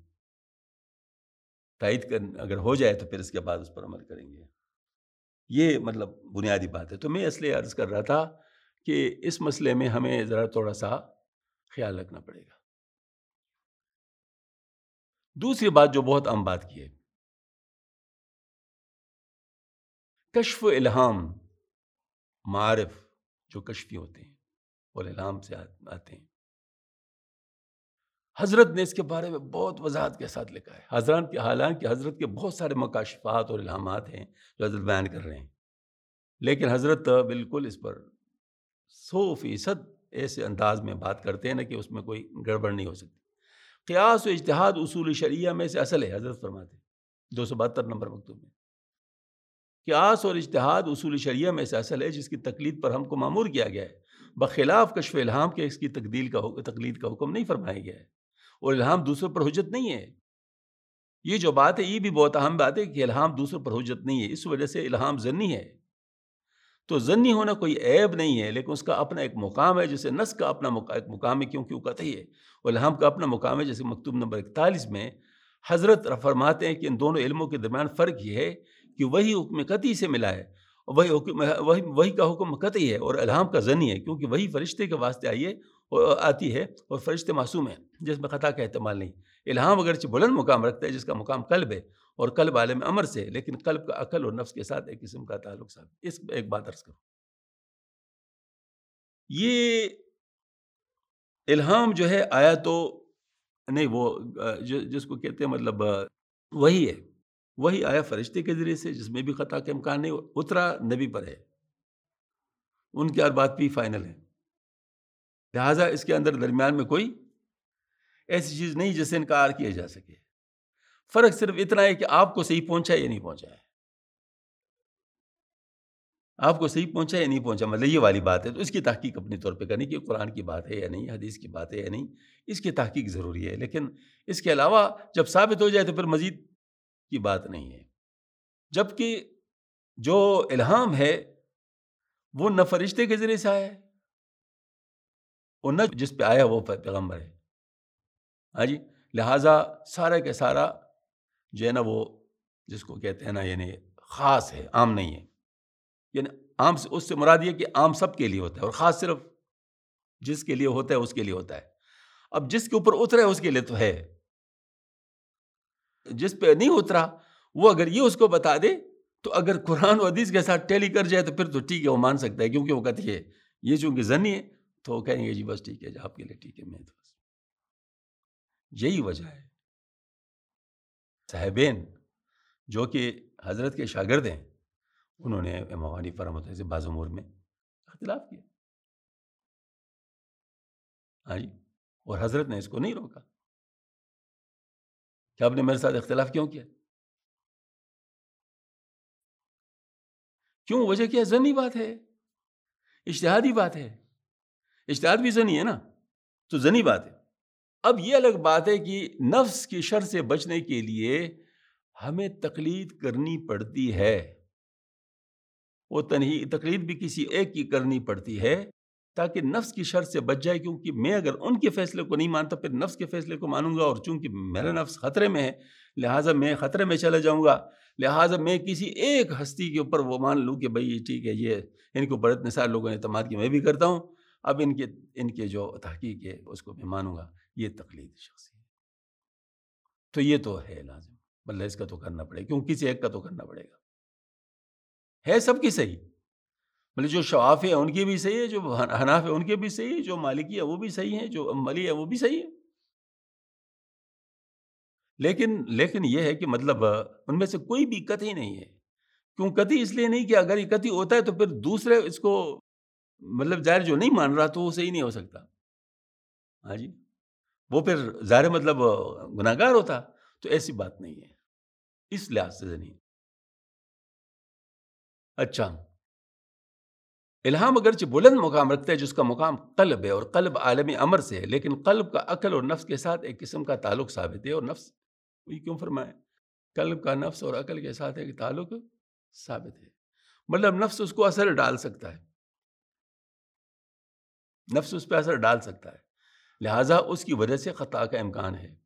تائید کر اگر ہو جائے تو پھر اس کے بعد اس پر عمل کریں گے۔ یہ مطلب بنیادی بات ہے۔ تو میں اس لیے عرض کر رہا تھا کہ اس مسئلے میں ہمیں ذرا تھوڑا سا خیال رکھنا پڑے گا۔ دوسری بات جو بہت عام بات کی ہے، کشف و الہام، معارف جو کشفی ہوتے ہیں اور الہام سے آتے ہیں، حضرت نے اس کے بارے میں بہت وضاحت کے ساتھ لکھا ہے۔ حضرات کے حالانکہ حضرت کے بہت سارے مکاشفات اور الہامات ہیں جو حضرت بیان کر رہے ہیں، لیکن حضرت بالکل اس پر سو فیصد ایسے انداز میں بات کرتے ہیں نا کہ اس میں کوئی گڑبڑ نہیں ہو سکتی۔ قیاس و اجتہاد اصول شرعیہ میں سے اصل ہے، حضرت فرماتے ہیں دو سو بہتر نمبر مکتوب میں، قیاس اور اجتہاد اصول شرعیہ میں سے اصل ہے جس کی تقلید پر ہم کو مامور کیا گیا ہے، بخلاف کشف الہام کے اس کی تقدیل کا تقلید کا حکم نہیں فرمایا گیا ہے، اور الہام دوسروں پر حجت نہیں ہے۔ یہ جو بات ہے یہ بھی بہت اہم بات ہے کہ الہام دوسروں پر حجت نہیں ہے، اس وجہ سے الہام ظنی ہے۔ تو ظنی ہونا کوئی عیب نہیں ہے، لیکن اس کا اپنا ایک مقام ہے، جیسے نص کا اپنا ایک مقام ہے کیونکہ وہ قطعی ہے، اور الہام کا اپنا مقام ہے، جیسے مکتوب نمبر اکتالیس میں حضرت فرماتے ہیں کہ ان دونوں علموں کے درمیان فرق یہ ہے کہ وہی حکم قطعی سے ملا ہے، اور وہی حکم وہی وہی کا حکم قطعی ہے، اور الہام کا ظنی ہے، کیونکہ وہی فرشتے کے واسطے آئی ہے اور آتی ہے، اور فرشتے معصوم ہیں جس میں خطا کا احتمال نہیں۔ الہام اگرچہ بلند مقام رکھتا ہے جس کا مقام قلب ہے، اور قلب عالم امر سے، لیکن قلب کا عقل اور نفس کے ساتھ ایک قسم کا تعلق ثابت. اس ایک بات عرض کروں، یہ الہام جو ہے آیا تو نہیں، وہ جس کو کہتے ہیں مطلب وہی ہے، وہی آیا فرشتے کے ذریعے سے، جس میں بھی خطا کا امکان نہیں، اترا نبی پر ہے، ان کی ہر بات بھی فائنل ہے. لہٰذا اس کے اندر درمیان میں کوئی ایسی چیز نہیں جس سے انکار کیا جا سکے. فرق صرف اتنا ہے کہ آپ کو صحیح پہنچا یا نہیں پہنچا ہے، آپ کو صحیح پہنچا یا نہیں پہنچا، مطلب یہ والی بات ہے. تو اس کی تحقیق اپنے طور پہ کرنی کہ قرآن کی بات ہے یا نہیں، حدیث کی بات ہے یا نہیں، اس کی تحقیق ضروری ہے. لیکن اس کے علاوہ جب ثابت ہو جائے تو پھر مزید کی بات نہیں ہے. جبکہ جو الہام ہے وہ نہ فرشتے کے ذریعے سے آیا ہے اور نہ جس پہ آیا وہ پیغمبر ہے. ہاں جی، لہٰذا سارا کا سارا جو ہے نا وہ جس کو کہتے ہیں نا یعنی خاص ہے، عام نہیں ہے. یعنی عام سے اس سے مراد یہ کہ عام سب کے لیے ہوتا ہے اور خاص صرف جس کے لیے ہوتا ہے اس کے لیے ہوتا ہے. اب جس کے اوپر اترا ہے اس کے لیے تو ہے، جس پہ نہیں اترا وہ اگر یہ اس کو بتا دے تو اگر قرآن و حدیث کے ساتھ ٹیلی کر جائے تو پھر تو ٹھیک ہے، وہ مان سکتا ہے، کیونکہ وہ کہتی ہے یہ چونکہ ظنی ہے تو وہ کہیں گے جی بس ٹھیک ہے جی آپ کے لیے ٹھیک ہے. میں تو بس یہی وجہ ہے. صاحبین جو کہ حضرت کے شاگرد ہیں انہوں نے امام حنیفہ رحمۃ اللہ سے بعض امور میں اختلاف کیا. ہاں جی، اور حضرت نے اس کو نہیں روکا کہ آپ نے میرے ساتھ اختلاف کیوں کیا، کیوں؟ وجہ کیا ہے؟ ظنی بات ہے، اجتہادی بات ہے، اجتہاد بھی ظنی ہے نا، تو ظنی بات ہے. اب یہ الگ بات ہے کہ نفس کی شر سے بچنے کے لیے ہمیں تقلید کرنی پڑتی ہے، وہ تنہی تقلید بھی کسی ایک کی کرنی پڑتی ہے تاکہ نفس کی شر سے بچ جائے. کیونکہ میں اگر ان کے فیصلے کو نہیں مانتا پھر نفس کے فیصلے کو مانوں گا، اور چونکہ میرا نفس خطرے میں ہے لہٰذا میں خطرے میں چلا جاؤں گا. لہٰذا میں کسی ایک ہستی کے اوپر وہ مان لوں کہ بھائی ٹھیک ہے یہ ان کو بڑے اتنے سارے لوگوں نے اعتماد کی، میں بھی کرتا ہوں، اب ان کے ان کے جو تحقیق ہے اس کو میں مانوں گا. یہ تقلید شخصی ہے. تو یہ تو ہے لازم، مطلب اس کا تو کرنا پڑے گا، کیوں کسی ایک کا تو کرنا پڑے گا. ہے سب کی صحیح، مطلب جو شوافی ہے ان کی بھی صحیح ہے، جو حناف ہے ان کے بھی صحیح ہے، جو مالکی ہے وہ بھی صحیح ہے، جو املی ہے وہ بھی صحیح ہے. لیکن لیکن یہ ہے کہ مطلب ان میں سے کوئی بھی قطعی نہیں ہے. کیوں قطعی؟ اس لیے نہیں کہ اگر یہ قطعی ہوتا ہے تو پھر دوسرے اس کو مطلب ظاہر جو نہیں مان رہا تو وہ صحیح نہیں ہو سکتا. ہاں جی، وہ پھر ظاہر مطلب گناہ گار ہوتا. تو ایسی بات نہیں ہے اس لحاظ سے نہیں. اچھا، الہام اگرچہ بلند مقام رکھتا ہے جس کا مقام قلب ہے اور قلب عالم امر سے ہے، لیکن قلب کا عقل اور نفس کے ساتھ ایک قسم کا تعلق ثابت ہے. اور نفس یہ کیوں فرمائے قلب کا نفس اور عقل کے ساتھ ایک تعلق ثابت ہے، مطلب نفس اس کو اثر ڈال سکتا ہے، نفس اس پہ اثر ڈال سکتا ہے، لہٰذا اس کی وجہ سے خطا کا امکان ہے.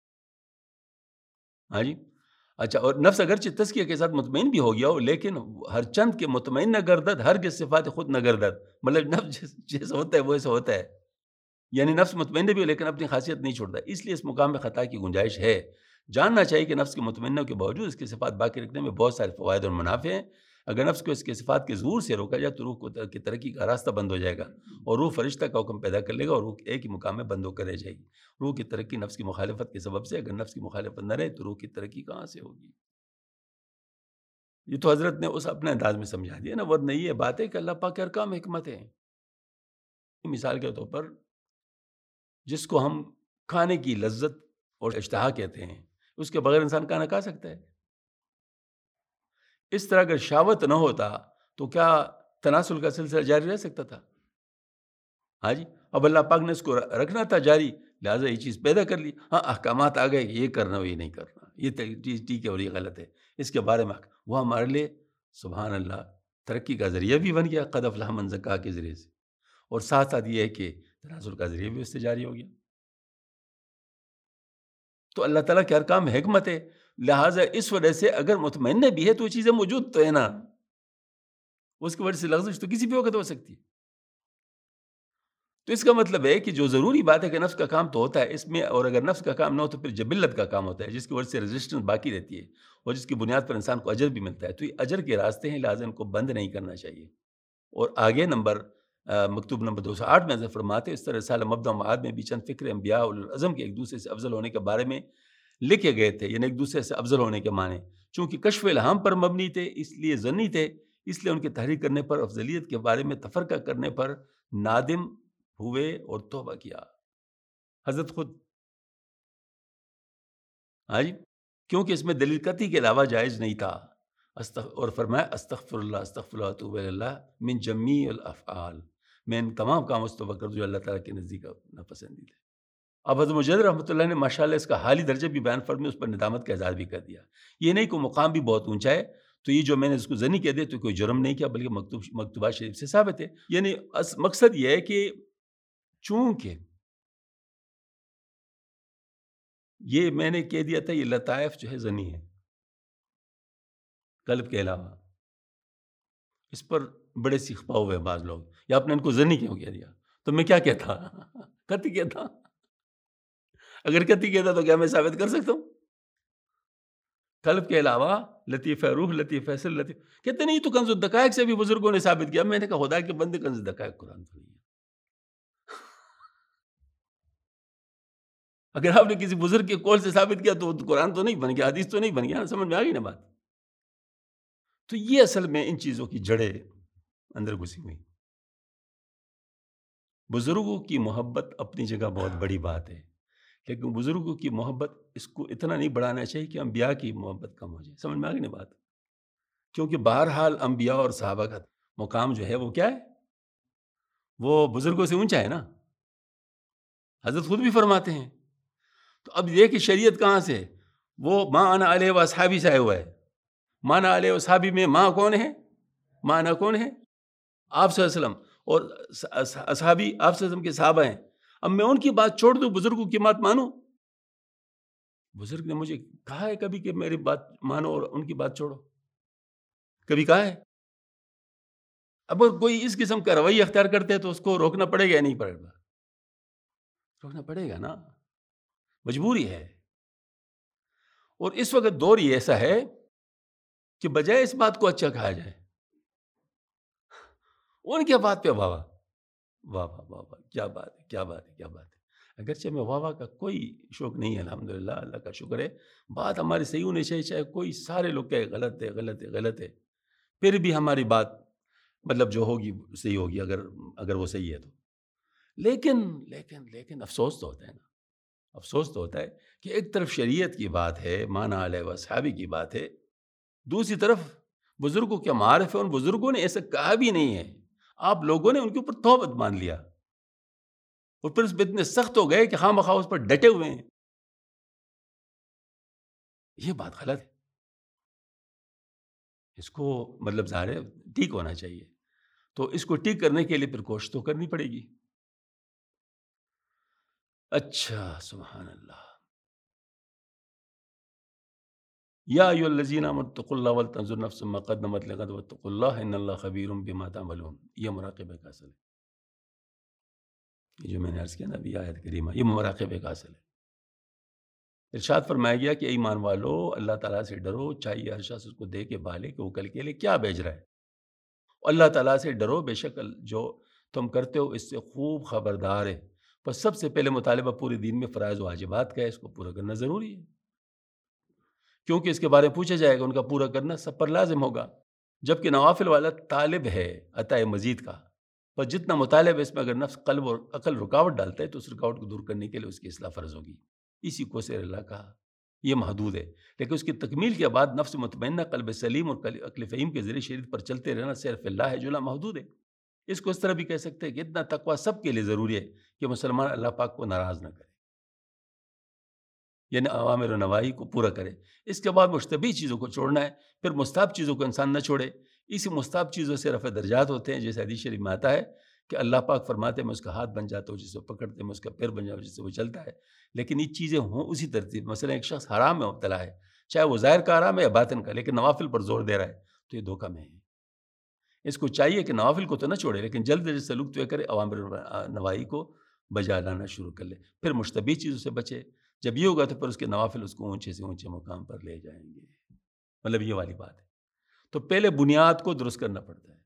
ہاں جی، اچھا، اور نفس اگرچہ تزکیہ کے ساتھ مطمئن بھی ہو گیا ہو لیکن ہر چند کے مطمئن نہ گردد، ہر کے صفات خود نہ گردد. مطلب نفس جیسا ہوتا ہے وہ ایسا ہوتا ہے، یعنی نفس مطمئن بھی ہو لیکن اپنی خاصیت نہیں چھوڑتا. اس لیے اس مقام میں خطا کی گنجائش ہے. جاننا چاہیے کہ نفس کے مطمئنہ کے باوجود اس کی صفات باقی رکھنے میں بہت سارے فوائد اور منافع ہیں. اگر نفس کو اس کے صفات کے ظہور سے روکا جائے تو روح کو کی ترقی کا راستہ بند ہو جائے گا اور روح فرشتہ کا حکم پیدا کر لے گا اور روح ایک ہی مقام میں بند ہو کر رہ جائے گی. روح کی ترقی نفس کی مخالفت کے سبب سے، اگر نفس کی مخالفت نہ رہے تو روح کی ترقی کہاں سے ہوگی؟ یہ تو حضرت نے اس اپنے انداز میں سمجھا دیا نا، ورنہ یہ بات ہے کہ اللہ پاک کے ارکام حکمت ہیں. مثال کے طور پر جس کو ہم کھانے کی لذت اور اشتہا کہتے ہیں اس کے بغیر انسان کھانا کھا سکتا ہے. اس طرح اگر شہوت نہ ہوتا تو کیا تناسل کا سلسلہ جاری رہ سکتا تھا؟ ہاں جی، اب اللہ پاک نے اس کو رکھنا تھا جاری، لہٰذا یہ چیز پیدا کر لی. ہاں احکامات آ گئے کہ یہ کرنا ہو یہ نہیں کرنا، یہ چیز ٹھیک ہے اور یہ غلط ہے، اس کے بارے میں وہ ہمارے لیے سبحان اللہ ترقی کا ذریعہ بھی بن گیا قد افلح من زکا کے ذریعے سے، اور ساتھ ساتھ یہ ہے کہ تناسل کا ذریعہ بھی اس سے جاری ہو گیا. تو اللہ تعالیٰ کے ارکام حکمت ہے، لہٰذا اس وجہ سے اگر مطمئنہ بھی ہے تو وہ چیزیں موجود تو ہے نا، اس کی وجہ سے لغزش تو کسی بھی وقت ہو سکتی ہے. تو اس کا مطلب ہے کہ جو ضروری بات ہے کہ نفس کا کام تو ہوتا ہے اس میں، اور اگر نفس کا کام نہ ہو تو پھر جبلت کا کام ہوتا ہے جس کی وجہ سے ریزسٹنس باقی رہتی ہے اور جس کی بنیاد پر انسان کو اجر بھی ملتا ہے. تو یہ اجر کے راستے ہیں، لہٰذا ان کو بند نہیں کرنا چاہیے. اور آگے نمبر آ, مکتوب نمبر دو سو آٹھ میں حضرت فرماتے ہیں اس طرح رسالہ مبدأ و معاد میں بھی چند فکر انبیاء اولوالعزم کے ایک دوسرے سے افضل ہونے کے بارے میں لکھے گئے تھے، یعنی ایک دوسرے سے افضل ہونے کے معنی چونکہ کشف الہام پر مبنی تھے اس لیے ظنی تھے، اس لیے ان کے تحریر کرنے پر، افضلیت کے بارے میں تفرقہ کرنے پر نادم ہوئے اور توبہ کیا. حضرت خود ہاں جی، کیونکہ اس میں دلیل قطعی کے علاوہ جائز نہیں تھا. استغ... اور فرمایا استغفر اللہ استغفر اللہ اتوب اللہ من جمیع الافعال، میں ان تمام کاموں سے توبہ کر دوں جو اللہ تعالیٰ کے نزدیک ناپسندیدہ ہے. اب حضرت مجدد رحمۃ اللہ نے ماشاءاللہ اس کا حالی درجہ بھی بیان فرمایا، اس پر ندامت کا اظہار بھی کر دیا. یہ نہیں کہ مقام بھی بہت اونچا ہے تو یہ جو میں نے اس کو زنی کہہ دیا تو کوئی جرم نہیں کیا، بلکہ مکتوب مکتوبات شریف سے ثابت ہے. یعنی مقصد یہ ہے کہ چونکہ یہ میں نے کہہ دیا تھا یہ لطائف جو ہے زنی ہے قلب کے علاوہ، اس پر بڑے سیخ پاؤ ہوئے بعض لوگ، یا آپ نے ان کو زنی کیوں کہہ دیا؟ تو میں کیا کہتا قطعی کہتا. اگر قطعی کہتا تو کیا میں ثابت کر سکتا ہوں؟ قلب کے علاوہ لطیف روح، لطیف فیصل، لطیف کہتے نہیں تو کنز الدقائق سے بھی بزرگوں نے ثابت کیا. میں نے کہا خدا کے بندے کنز الدقائق قرآن تو نہیں ہے. اگر آپ نے کسی بزرگ کے قول سے ثابت کیا تو قرآن تو نہیں بن گیا، حدیث تو نہیں بن گیا. سمجھ میں آ گئی نا بات؟ تو یہ اصل میں ان چیزوں کی جڑیں اندر گھسی ہوئی. بزرگوں کی محبت اپنی جگہ بہت بڑی بات ہے، لیکن بزرگوں کی محبت اس کو اتنا نہیں بڑھانا چاہیے کہ انبیاء کی محبت کم ہو جائے. سمجھ میں آ گئی نا بات؟ کیونکہ بہرحال انبیاء اور صحابہ کا مقام جو ہے وہ کیا ہے؟ وہ بزرگوں سے اونچا ہے نا. حضرت خود بھی فرماتے ہیں. تو اب یہ کہ شریعت کہاں سے ہے؟ وہ ماں انا علیہ و اصحابی سے آیا ہوا ہے. مانا علیہ و اصحابی میں ماں کون ہے؟ مانا کون ہے؟ آپ صلی اللہ علیہ وسلم، اور اصحابی آپ صلی اللہ علیہ وسلم کے صحابہ ہیں. اب میں ان کی بات چھوڑ دوں، بزرگوں کی بات مانوں؟ بزرگ نے مجھے کہا ہے کبھی کہ میری بات مانو اور ان کی بات چھوڑو؟ کبھی کہا ہے؟ اب اگر کوئی اس قسم کا رویہ اختیار کرتے ہیں تو اس کو روکنا پڑے گا یا نہیں پڑے گا؟ روکنا پڑے گا نا، مجبوری ہے. اور اس وقت دور ہی ایسا ہے کہ بجائے اس بات کو اچھا کہا جائے، ان کے بات پہ واہ واہ واہ واہ واہ واہ کیا بات ہے، کیا بات ہے، کیا بات ہے. اگرچہ میں واہ واہ کا کوئی شوق نہیں ہے، الحمدللہ اللہ کا شکر ہے. بات ہماری صحیح ہونی چاہیے، چاہے کوئی سارے لوگ کہے غلط ہے غلط ہے غلط ہے، پھر بھی ہماری بات مطلب جو ہوگی صحیح ہوگی اگر اگر وہ صحیح ہے تو. لیکن لیکن لیکن افسوس تو ہوتا ہے نا، افسوس تو ہوتا ہے کہ ایک طرف شریعت کی بات ہے، مانا علیہ و اصحابی کی بات ہے، دوسری طرف بزرگوں کے معارف ہے، ان بزرگوں نے ایسا کہا بھی نہیں ہے، آپ لوگوں نے ان کے اوپر توبت مان لیا اور پھر اس پہ اتنے سخت ہو گئے کہ خواہ مخواہ اس پر ڈٹے ہوئے ہیں. یہ بات غلط ہے. اس کو مطلب ظاہر ہے ٹھیک ہونا چاہیے. تو اس کو ٹھیک کرنے کے لیے پھر کوشش تو کرنی پڑے گی. اچھا سبحان اللہ. یا ایھا الذین آمنوا اتقوا اللہ ولتنظر نفس ما قدمت لغد واتقوا اللہ ان اللہ خبیر بما تعملون. یہ مراقبہ کا اصل ہے. یہ جو میں نے عرض کیا نا ابھی آیت کریمہ، یہ مراقبہ کا اصل ہے. ارشاد فرمایا گیا کہ ایمان والو اللہ تعالیٰ سے ڈرو، چاہیے ہر شخص اس کو دے کے بالے کہ وہ کل کے لیے کیا بھیج رہا ہے. اللہ تعالیٰ سے ڈرو، بے شک جو تم کرتے ہو اس سے خوب خبردار ہے. بس سب سے پہلے مطالبہ پورے دین میں فرائض و واجبات کا ہے، اس کو پورا کرنا ضروری ہے، کیونکہ اس کے بارے میں پوچھا جائے گا، ان کا پورا کرنا سب پر لازم ہوگا. جبکہ نوافل والا طالب ہے عطائے مزید کا، پر جتنا مطالب ہے اس میں اگر نفس قلب اور عقل رکاوٹ ڈالتا ہے تو اس رکاوٹ کو دور کرنے کے لیے اس کی اصلاح فرض ہوگی. اسی کو سیر اللہ کہا. یہ محدود ہے، لیکن اس کی تکمیل کے بعد نفس مطمئنہ، قلب سلیم اور عقل فہیم کے ذریعے شریعت پر چلتے رہنا صرف اللہ ہے جو لا محدود ہے. اس کو اس طرح بھی کہہ سکتے ہیں کہ اتنا تقویٰ سب کے لیے ضروری ہے کہ مسلمان اللہ پاک کو ناراض نہ کرے، یعنی اوامر و نواہی کو پورا کرے. اس کے بعد مشتبہ چیزوں کو چھوڑنا ہے، پھر مستحب چیزوں کو انسان نہ چھوڑے. اسی مستحب چیزوں سے رفع درجات ہوتے ہیں، جیسے حدیث شریف میں آتا ہے کہ اللہ پاک فرماتے ہیں میں اس کا ہاتھ بن جاتا ہوں جس سے وہ پکڑتے ہیں، میں اس کا پیر بن جاتا ہوں جس سے وہ چلتا ہے. لیکن یہ چیزیں ہوں اسی ترتیب. مثلا ایک شخص حرام میں مبتلا ہے، چاہے وہ ظاہر کا حرام ہے یا باطن کا، لیکن نوافل پر زور دے رہا ہے، تو یہ دھوکہ میں ہے. اس کو چاہیے کہ نوافل کو تو نہ چھوڑے لیکن جلد از سلوک تو کرے، عوامر نوائی کو بجا لانا شروع کر لے، پھر مشتبہ چیزوں سے بچے. جب یہ ہوگا تو پھر اس کے نوافل اس کو اونچے سے اونچے مقام پر لے جائیں گے. مطلب یہ والی بات ہے. تو پہلے بنیاد کو درست کرنا پڑتا ہے،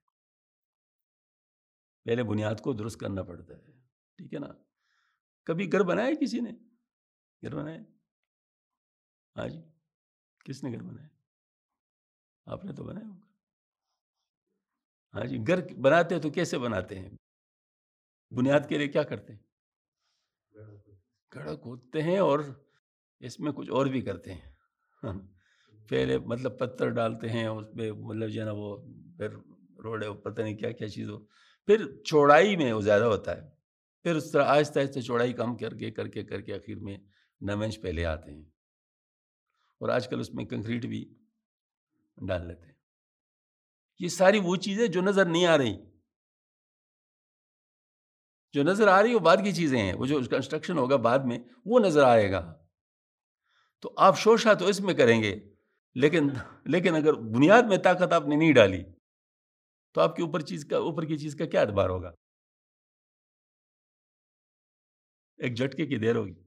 پہلے بنیاد کو درست کرنا پڑتا ہے. ٹھیک ہے نا. کبھی گھر بنایا کسی نے؟ گھر بنایا؟ ہاں جی، کس نے گھر بنایا؟ آپ نے تو بنایا ہوگا. ہاں جی، گھر بناتے ہیں تو کیسے بناتے ہیں؟ بنیاد کے لیے کیا کرتے ہیں؟ گڑھا کھودتے ہیں اور اس میں کچھ اور بھی کرتے ہیں. پہلے مطلب پتھر ڈالتے ہیں اس پہ، مطلب جو ہے نا وہ پھر روڑے، پتہ نہیں کیا کیا چیز ہو، پھر چوڑائی میں وہ زیادہ ہوتا ہے، پھر اس طرح آہستہ آہستہ چوڑائی کم کر کے کر کے کر کے آخر میں نو انچ پہلے آتے ہیں. اور آج کل اس میں کنکریٹ بھی ڈال لیتے ہیں. یہ ساری وہ چیزیں جو نظر نہیں آ رہی، جو نظر آ رہی وہ بعد کی چیزیں ہیں. وہ جو کنسٹرکشن ہوگا بعد میں وہ نظر آئے گا. تو آپ شوشہ تو اس میں کریں گے، لیکن لیکن اگر بنیاد میں طاقت آپ نے نہیں ڈالی تو آپ کے اوپر چیز کا اوپر کی چیز کا کیا اعتبار ہوگا؟ ایک جھٹکے کی دیر ہوگی.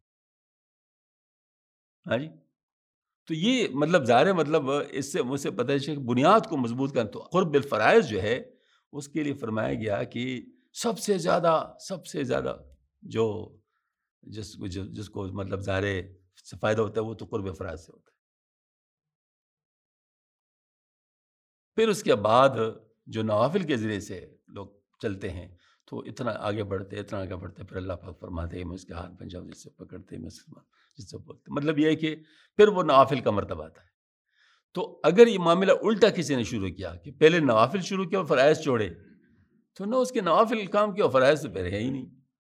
ہاں جی. تو یہ مطلب ظاہر ہے، مطلب اس سے مجھ سے پتہ ہے کہ بنیاد کو مضبوط کرنا. تو قرب بالفرائض جو ہے اس کے لیے فرمایا گیا کہ سب سے زیادہ سب سے زیادہ جو جس کو جس کو مطلب ظاہر سے فائدہ ہوتا ہے وہ تو قرب فرائض سے ہوتا ہے. پھر اس کے بعد جو نوافل کے ذریعے سے لوگ چلتے ہیں تو اتنا آگے بڑھتے اتنا آگے بڑھتے پھر اللہ پاک فرماتے ہیں میں اس کے ہاتھ پہ جاؤں، جس سے پکڑتے میں جس سے بولتے. مطلب یہ ہے کہ پھر وہ نوافل کا مرتبہ آتا ہے. تو اگر یہ معاملہ الٹا کسی نے شروع کیا کہ پہلے نوافل شروع کیا اور فرائض چھوڑے، تو نہ اس کے نوافل کام کیا اور فرائض تو پہلے ہے ہی نہیں.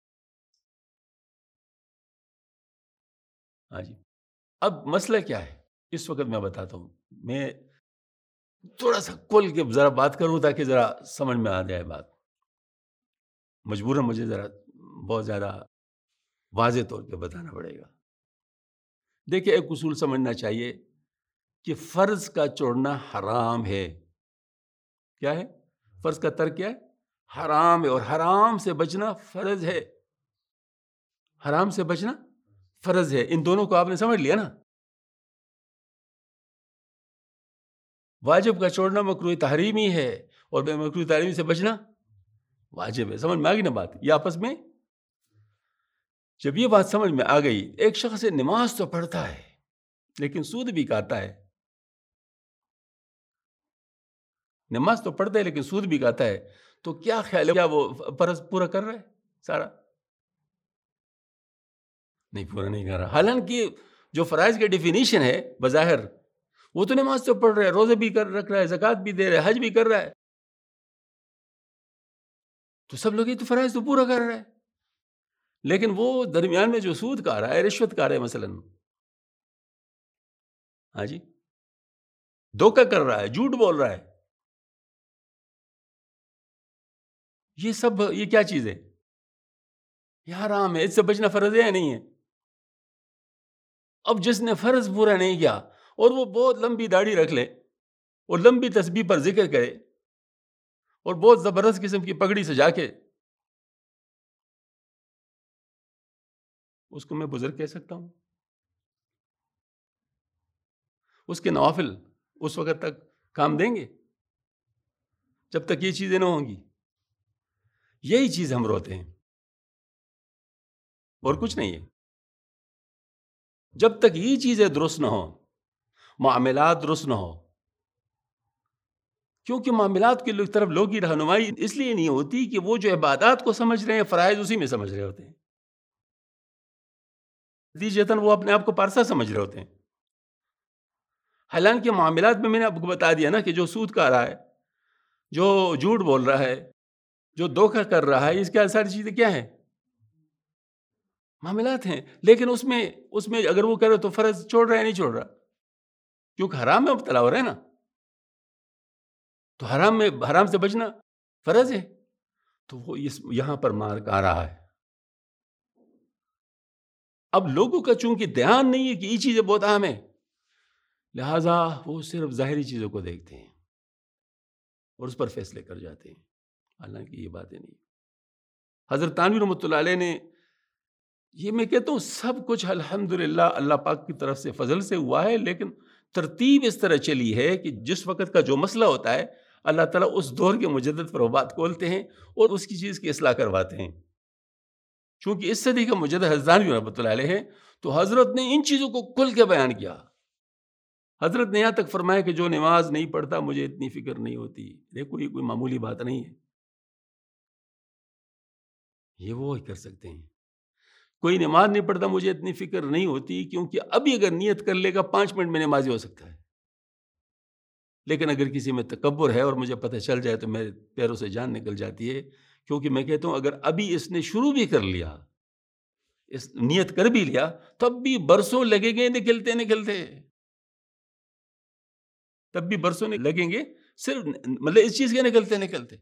ہاں جی. اب مسئلہ کیا ہے اس وقت میں بتاتا ہوں. میں تھوڑا سا کھول کے ذرا بات کروں تاکہ ذرا سمجھ میں آ جائے بات. مجبوراً مجھے ذرا بہت زیادہ واضح طور پہ بتانا پڑے گا. دیکھیں، ایک اصول سمجھنا چاہیے کہ فرض کا چھوڑنا حرام ہے. کیا ہے؟ فرض کا ترک کیا ہے؟ حرام ہے. اور حرام سے بچنا فرض ہے. حرام سے بچنا فرض ہے. ان دونوں کو آپ نے سمجھ لیا نا. واجب کا چھوڑنا مکروہ تحریمی ہے اور مکروہ تحریمی سے بچنا واجب ہے. سمجھ میں آ گئی نا بات؟ یہ آپس میں جب یہ بات سمجھ میں آ گئی، ایک شخص نماز تو پڑھتا ہے لیکن سود بھی کھاتا ہے. نماز تو پڑھتا ہے لیکن سود بھی کھاتا ہے، تو کیا خیال ہے، کیا وہ فرض پورا کر رہا ہے؟ سارا نہیں، پورا نہیں کر رہا. حالانکہ جو فرائض کی ڈیفینیشن ہے بظاہر وہ تو نماز تو پڑھ رہا ہے، روزے بھی کر رکھ رہا ہے، زکوٰۃ بھی دے رہا ہے، حج بھی کر رہا ہے. تو سب لوگ یہ تو فرائض تو پورا کر رہا ہے، لیکن وہ درمیان میں جو سود کھا رہا ہے، رشوت کھا رہا ہے مثلاً، ہاں جی، دھوکہ کر رہا ہے، جھوٹ بول رہا ہے، یہ سب یہ کیا چیز ہے؟ یہ حرام ہے. اس سے بچنا فرض ہے یا نہیں ہے؟ اب جس نے فرض پورا نہیں کیا اور وہ بہت لمبی داڑھی رکھ لے اور لمبی تسبیح پر ذکر کرے اور بہت زبردست قسم کی پگڑی سجا کے، اس کو میں بزرگ کہہ سکتا ہوں؟ اس کے نوافل اس وقت تک کام دیں گے جب تک یہ چیزیں نہ ہوں گی. یہی چیز ہم روتے ہیں اور کچھ نہیں ہے. جب تک یہ چیزیں درست نہ ہوں، معاملات درست نہ ہو، کیونکہ معاملات کی طرف لوگوں کی رہنمائی اس لیے نہیں ہوتی کہ وہ جو عبادات کو سمجھ رہے ہیں فرائض اسی میں سمجھ رہے ہوتے ہیں، نتیجتاً وہ اپنے آپ کو پارسا سمجھ رہے ہوتے ہیں. حالانکہ معاملات میں میں نے آپ کو بتا دیا نا کہ جو سود کھا رہا ہے، جو جھوٹ بول رہا ہے، جو دھوکہ کر رہا ہے، اس کی ساری چیزیں کیا ہیں؟ معاملات ہیں. لیکن اس میں اس میں اگر وہ کرے تو فرض چھوڑ رہا ہے نہیں چھوڑ رہا، کیونکہ حرام میں مبتلا ہو رہا ہے نا. تو حرام میں حرام سے بچنا فرض ہے. تو وہ اس یہاں پر مارک آ رہا ہے. اب لوگوں کا چونکہ دھیان نہیں ہے کہ یہ چیزیں بہت اہم ہیں، لہٰذا وہ صرف ظاہری چیزوں کو دیکھتے ہیں. اور اس پر فیصلے کر جاتے ہیں، حالانکہ یہ باتیں نہیں۔ حضرت تھانوی رحمۃ اللہ علیہ نے، یہ میں کہتا ہوں سب کچھ الحمدللہ اللہ پاک کی طرف سے فضل سے ہوا ہے، لیکن ترتیب اس طرح چلی ہے کہ جس وقت کا جو مسئلہ ہوتا ہے اللہ تعالیٰ اس دور کے مجدد پر وہ بات کھولتے ہیں اور اس کی چیز کی اصلاح کرواتے ہیں۔ چونکہ اس صدی کا مجدد حضرت تھانوی رحمۃ اللہ علیہ ہے، تو حضرت نے ان چیزوں کو کھل کے بیان کیا۔ حضرت نے یہاں تک فرمایا کہ جو نماز نہیں پڑھتا مجھے اتنی فکر نہیں ہوتی۔ دیکھو یہ کوئی معمولی بات نہیں ہے، یہ وہ ہی کر سکتے ہیں۔ کوئی نماز نہیں پڑھتا مجھے اتنی فکر نہیں ہوتی، کیونکہ ابھی اگر نیت کر لے گا پانچ منٹ میں نمازی ہو سکتا ہے، لیکن اگر کسی میں تکبر ہے اور مجھے پتہ چل جائے تو میرے پیروں سے جان نکل جاتی ہے، کیونکہ میں کہتا ہوں اگر ابھی اس نے شروع بھی کر لیا، اس نیت کر بھی لیا، تب بھی برسوں لگیں گے نکلتے نکلتے، تب بھی برسوں لگیں گے صرف مطلب اس چیز کے نکلتے نکلتے۔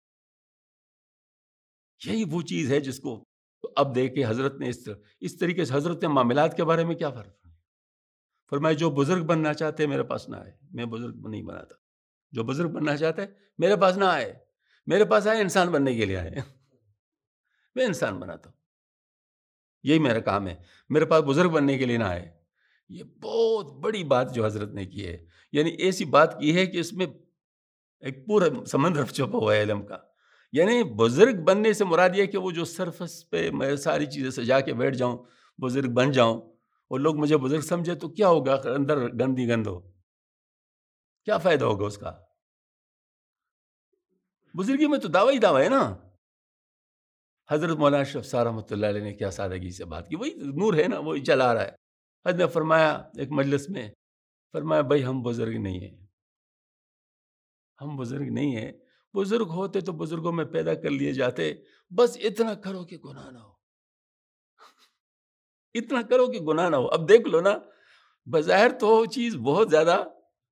یہی وہ چیز ہے جس کو اب دیکھیں حضرت نے اس طرح اس طریقے سے حضرت نے معاملات کے بارے میں کیا فرق فرمایا، جو بزرگ بننا چاہتے ہیں میرے پاس نہ آئے، میں بزرگ نہیں بناتا۔ جو بزرگ بننا چاہتے ہیں میرے پاس نہ آئے، میرے پاس آئے انسان بننے کے لیے آئے، میں انسان بناتا ہوں، یہی میرا کام ہے، میرے پاس بزرگ بننے کے لیے نہ آئے۔ یہ بہت بڑی بات جو حضرت نے کی ہے، یعنی ایسی بات کی ہے کہ اس میں ایک پورا سمندر چھپا ہوا ہے علم کا۔ یعنی بزرگ بننے سے مراد یہ کہ وہ جو سرفس پہ میں ساری چیزیں سجا کے بیٹھ جاؤں، بزرگ بن جاؤں اور لوگ مجھے بزرگ سمجھے تو کیا ہوگا، اندر گندی گند ہو، کیا فائدہ ہوگا اس کا؟ بزرگی میں تو دعویٰ ہی دعویٰ ہے نا۔ حضرت مولانا اشرف صاحب رحمۃ اللہ علیہ نے کیا سادگی سے بات کی، وہی نور ہے نا، وہی چلا رہا ہے۔ حضرت نے فرمایا ایک مجلس میں، فرمایا بھائی ہم بزرگ نہیں ہیں، ہم بزرگ نہیں ہیں، بزرگ ہوتے تو بزرگوں میں پیدا کر لیے جاتے، بس اتنا کرو کہ گناہ نہ ہو، اتنا کرو کہ گناہ نہ ہو۔ اب دیکھ لو نا، بظاہر تو چیز بہت زیادہ،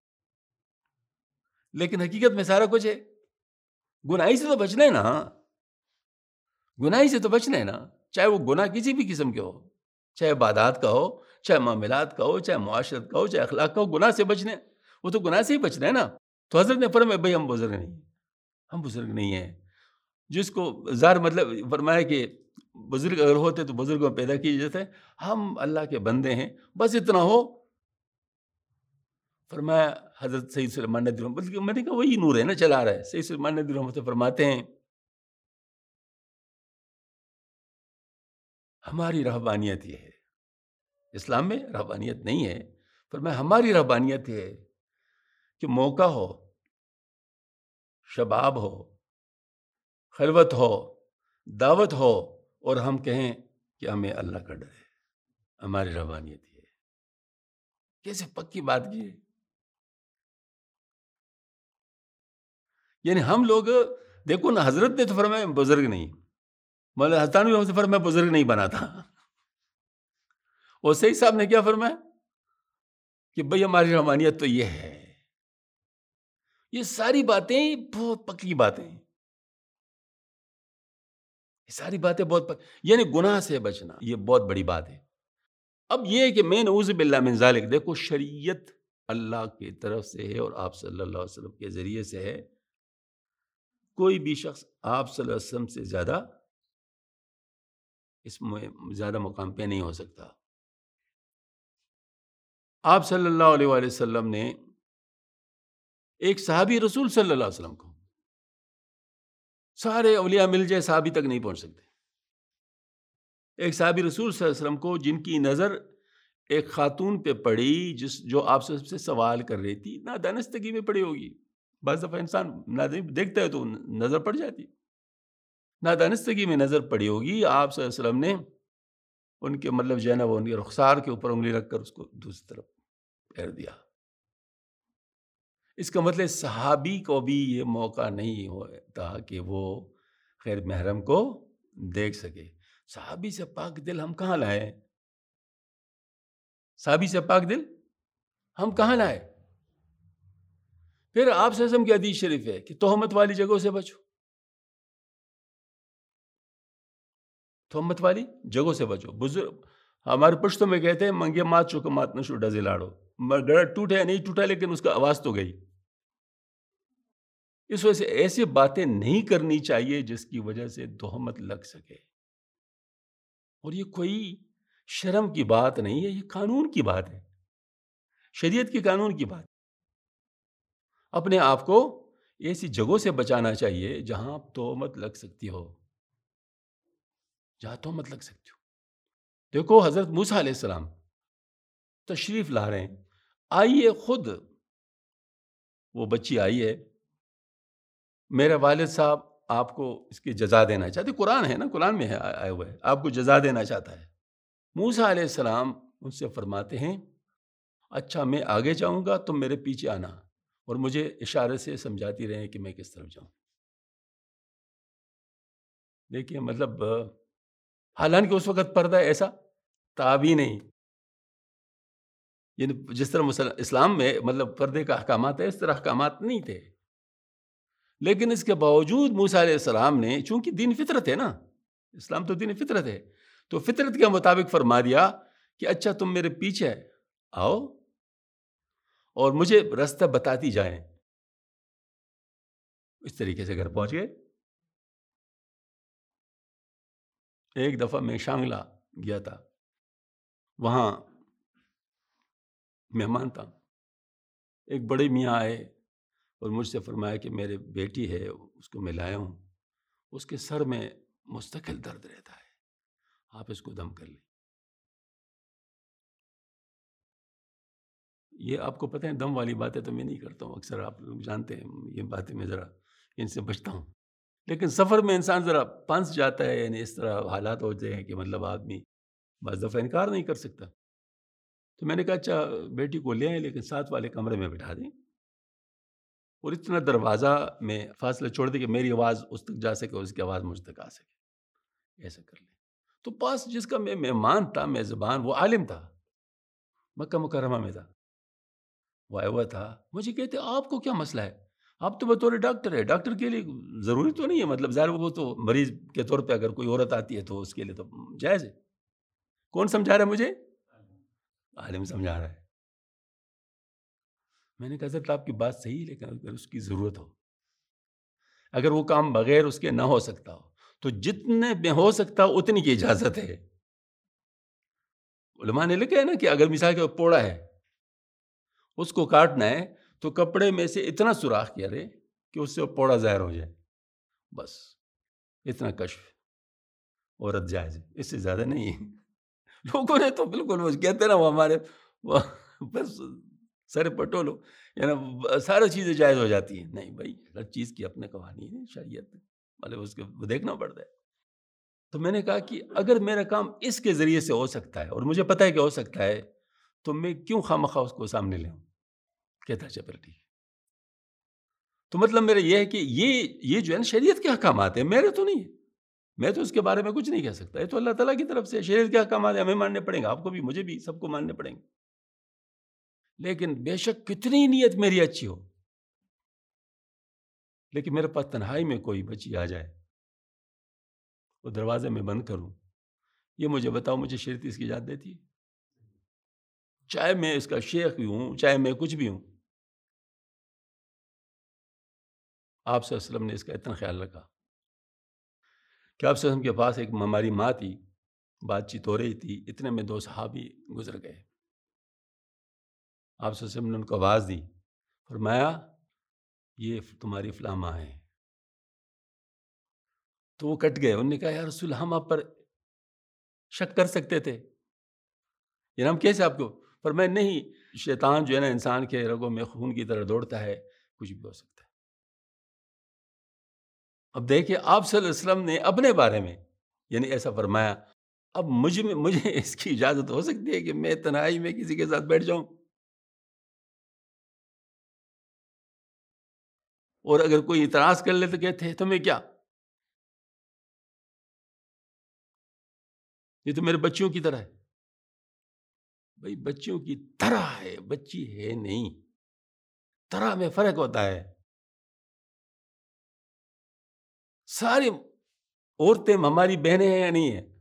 لیکن حقیقت میں سارا کچھ ہے۔ گناہی سے تو بچنا ہے نا، گناہی سے تو بچنا ہے نا، چاہے وہ گناہ کسی بھی قسم کے ہو، چاہے عبادات کا ہو، چاہے معاملات کا ہو، چاہے معاشرت کا ہو، چاہے اخلاق کا ہو، گناہ سے بچنا ہے، وہ تو گناہ سے ہی بچنا ہے نا۔ تو حضرت نے فرمایا بھائی ہم بزرگ نہیں ہیں، ہم بزرگ نہیں ہیں۔ جس کو ظاہر مطلب فرمایا کہ بزرگ اگر ہوتے تو بزرگوں پیدا کیے جاتے، ہم اللہ کے بندے ہیں، بس اتنا ہو۔ فرمایا حضرت سید سلیمان ندوی رحمۃ، بلکہ میں نے کہا وہی نور ہے نا چلا رہا ہے۔ سید سلیمان ندوی رحمۃ فرماتے ہیں ہماری رہبانیت یہ ہے، اسلام میں رہبانیت نہیں ہے، فرمایا ہماری رہبانیت یہ ہے کہ موقع ہو، شباب ہو، خلوت ہو، دعوت ہو، اور ہم کہیں کہ ہمیں اللہ کا ڈر ہے، ہماری رہبانیت یہ ہے۔ کیسے پکی بات کی ہے، یعنی ہم لوگ دیکھو نا، حضرت نے تو فرمایا بزرگ نہیں، مولانا حسانی رحمۃ سے فرمایا بزرگ نہیں بنا تھا، اور سید صاحب نے کیا فرمایا کہ بھئی ہماری رحمانیت تو یہ ہے۔ یہ ساری باتیں بہت پکی باتیں ہیں، یہ ساری باتیں بہت پک... یعنی گناہ سے بچنا یہ بہت بڑی بات ہے۔ اب یہ ہے کہ میں نعوذ باللہ من ذالک، دیکھو شریعت اللہ کی طرف سے ہے اور آپ صلی اللہ علیہ وسلم کے ذریعے سے ہے، کوئی بھی شخص آپ صلی اللہ علیہ وسلم سے زیادہ اس میں زیادہ مقام پہ نہیں ہو سکتا۔ آپ صلی اللہ علیہ وآلہ وسلم نے ایک صحابی رسول صلی اللہ علیہ وسلم کو، سارے اولیاء مل جائے صحابی تک نہیں پہنچ سکتے، ایک صحابی رسول صلی اللہ علیہ وسلم کو جن کی نظر ایک خاتون پہ پڑی، جس جو آپ سے سے سوال کر رہی تھی، نادانستگی میں پڑی ہوگی، بعض دفعہ انسان دیکھتا ہے تو نظر پڑ جاتی، نادانستگی میں نظر پڑی ہوگی، آپ صلی اللہ علیہ وسلم نے ان کے مطلب جو ہے نا وہ ان کے رخسار کے اوپر انگلی رکھ کر اس کو دوسری طرف پھیر دیا۔ اس کا مطلب صحابی کو بھی یہ موقع نہیں ہوتا کہ وہ غیر محرم کو دیکھ سکے۔ صحابی سے پاک دل ہم کہاں لائے؟ صحابی سے پاک دل ہم کہاں لائے؟ پھر آپ صلی اللہ علیہ وسلم کی حدیث شریف ہے کہ تہمت والی جگہوں سے بچو، تہمت والی جگہوں سے بچو۔ بزرگ ہمارے پشتوں میں کہتے ہیں منگے مات چکا مات نشو ڈزے لاڑو، گڑا ٹوٹے نہیں ٹوٹا لیکن اس کا آواز تو گئی۔ اس وجہ سے ایسی باتیں نہیں کرنی چاہیے جس کی وجہ سے تہمت لگ سکے، اور یہ کوئی شرم کی بات نہیں ہے، یہ قانون کی بات ہے، شریعت کی قانون کی بات۔ اپنے آپ کو ایسی جگہوں سے بچانا چاہیے جہاں تہمت لگ سکتی ہو، جہاں تہمت لگ سکتی ہو۔ دیکھو حضرت موسیٰ علیہ السلام تشریف لا رہے ہیں، آئیے خود وہ بچی آئی ہے، میرے والد صاحب آپ کو اس کی جزا دینا چاہتے، قرآن ہے نا، قرآن میں ہے آئے ہوئے ہے، آپ کو جزا دینا چاہتا ہے۔ موسیٰ علیہ السلام ان سے فرماتے ہیں اچھا میں آگے جاؤں گا، تم میرے پیچھے آنا اور مجھے اشارے سے سمجھاتی رہیں کہ میں کس طرف جاؤں۔ دیکھیے مطلب حالانکہ اس وقت پردہ ایسا تھا بھی نہیں، یعنی جس طرح اسلام میں مطلب پردے کا احکامات ہے اس طرح احکامات نہیں تھے، لیکن اس کے باوجود موسیٰ علیہ السلام نے، چونکہ دین فطرت ہے نا، اسلام تو دین فطرت ہے، تو فطرت کے مطابق فرما دیا کہ اچھا تم میرے پیچھے آؤ اور مجھے راستہ بتاتی جائیں۔ اس طریقے سے گھر پہنچ گئے۔ ایک دفعہ میں شانگلہ گیا تھا، وہاں مہمان تھا، ایک بڑے میاں آئے اور مجھ سے فرمایا کہ میرے بیٹی ہے، اس کو میں لایا ہوں، اس کے سر میں مستقل درد رہتا ہے، آپ اس کو دم کر لیں۔ یہ آپ کو پتہ ہے دم والی باتیں تو میں نہیں کرتا ہوں، اکثر آپ لوگ جانتے ہیں یہ باتیں، میں ذرا ان سے بچتا ہوں، لیکن سفر میں انسان ذرا پھنس جاتا ہے، یعنی اس طرح حالات ہوتے ہیں کہ مطلب آدمی بعض دفعہ انکار نہیں کر سکتا۔ تو میں نے کہا اچھا بیٹی کو لے آئیں لیکن ساتھ والے کمرے میں بٹھا دیں، اور اتنا دروازہ میں فاصلہ چھوڑ دیں کہ میری آواز اس تک جا سکے اور اس کی آواز مجھ تک آ سکے، ایسا کر لیں۔ تو پاس جس کا میں مہمان تھا، میزبان، وہ عالم تھا، مکہ مکرمہ میں تھا، وہ آیا ہوا تھا، مجھے کہتے آپ کو کیا مسئلہ ہے؟ آپ تو بطور ڈاکٹر ہے، ڈاکٹر کے لیے ضروری تو نہیں ہے، مطلب ظاہر وہ تو مریض کے طور پہ اگر کوئی عورت آتی ہے تو اس کے لیے تو جائز ہے۔ کون سمجھا رہا ہے مجھے؟ عالم سمجھا رہا ہے۔ میں نے کہا حضرت آپ کی بات صحیح ہے، لیکن اگر اس کی ضرورت ہو، اگر وہ کام بغیر اس کے نہ ہو سکتا ہو تو جتنے میں ہو سکتا ہو اتنی کی اجازت ہے۔ علماء نے لکھا ہے نا کہ اگر مثال کے پوڑا ہے، اس کو کاٹنا ہے تو کپڑے میں سے اتنا سوراخ کیا رہے کہ اس سے پوڑا ظاہر ہو جائے، بس اتنا کشف عورت جائز ہے، اس سے زیادہ نہیں ہے۔ لوگوں نے تو بالکل وہ کہتے نا وہ ہمارے وہ بس سر پٹولو، یعنی ساری چیزیں جائز ہو جاتی ہیں۔ نہیں بھائی، ہر چیز کی اپنے قوانین ہیں، شریعت مطلب اس کو دیکھنا پڑتا ہے۔ تو میں نے کہا کہ اگر میرا کام اس کے ذریعے سے ہو سکتا ہے اور مجھے پتہ ہے کہ ہو سکتا ہے تو میں کیوں خواہ اس کو سامنے لے آؤں؟ کہتا ہے چپر ٹھیک۔ تو مطلب میرا یہ ہے کہ یہ یہ جو ہے نا شریعت کے احکامات ہیں، میرے تو نہیں ہے، میں تو اس کے بارے میں کچھ نہیں کہہ سکتا، یہ تو اللہ تعالیٰ کی طرف سے شریعت کے احکامات ہیں، ہمیں ماننے پڑیں گے، آپ کو بھی، مجھے بھی، سب کو ماننے پڑیں گے۔ لیکن بے شک کتنی نیت میری اچھی ہو، لیکن میرے پاس تنہائی میں کوئی بچی آ جائے، وہ دروازے میں بند کروں، یہ مجھے بتاؤ مجھے شریعت اس کی اجازت دیتی ہے؟ چاہے میں اس کا شیخ بھی ہوں، چاہے میں کچھ بھی ہوں۔ آپ صلی اللہ علیہ وسلم نے اس کا اتنا خیال رکھا کہ آپ صلی اللہ علیہ وسلم کے پاس ایک ہماری ماں تھی، بات چیت ہو رہی تھی، اتنے میں دو صحابی گزر گئے۔ آپ صلی اللہ علیہ وسلم نے ان کو آواز دی، فرمایا یہ تمہاری فلاں ماں ہے۔ تو وہ کٹ گئے، انہوں نے کہا یا رسول ہم آپ پر شک کر سکتے تھے، یعنی ہم کیسے آپ کو؟ فرمایا نہیں، شیطان جو ہے نا انسان کے رگوں میں خون کی طرح دوڑتا ہے، کچھ بھی ہو سکتا ہے۔ اب دیکھیں آپ صلی اللہ علیہ وسلم نے اپنے بارے میں یعنی ایسا فرمایا، اب مجھ میں مجھے اس کی اجازت ہو سکتی ہے کہ میں تنہائی میں کسی کے ساتھ بیٹھ جاؤں؟ اور اگر کوئی اعتراض کر لے تو کہتے ہیں تمہیں کیا، یہ تو میرے بچیوں کی طرح ہے۔ بھائی بچیوں کی طرح ہے، بچی ہے نہیں، طرح میں فرق ہوتا ہے۔ ساری عورتیں ہماری بہنیں ہیں یا نہیں ہیں؟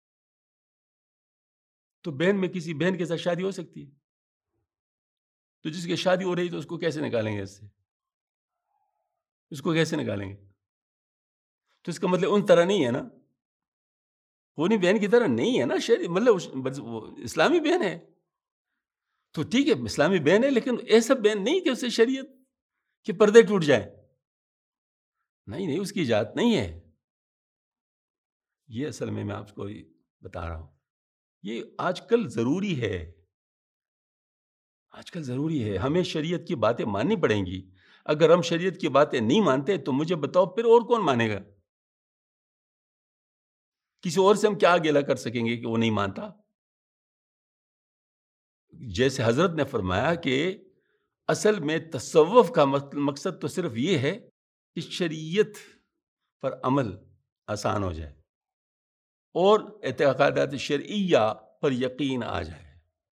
تو بہن میں کسی بہن کے ساتھ شادی ہو سکتی ہے؟ تو جس کی شادی ہو رہی تو اس کو کیسے نکالیں گے اس سے؟ اس کو کیسے نکالیں گے؟ تو اس کا مطلب ان طرح نہیں ہے نا، خونی بہن کی طرح نہیں ہے نا، شریع مطلب وہ اسلامی بہن ہے تو ٹھیک ہے، اسلامی بہن ہے، لیکن ایسا بہن نہیں کہ اسے شریعت کے پردے ٹوٹ جائیں. نہیں نہیں، اس کی اجازت نہیں ہے. یہ اصل میں میں آپ کو بتا رہا ہوں، یہ آج کل ضروری ہے، آج کل ضروری ہے. ہمیں شریعت کی باتیں ماننی پڑیں گی. اگر ہم شریعت کی باتیں نہیں مانتے تو مجھے بتاؤ پھر اور کون مانے گا؟ کسی اور سے ہم کیا گلہ کر سکیں گے کہ وہ نہیں مانتا؟ جیسے حضرت نے فرمایا کہ اصل میں تصوف کا مقصد تو صرف یہ ہے کہ شریعت پر عمل آسان ہو جائے اور اعتقادات شرعیہ پر یقین آ جائے.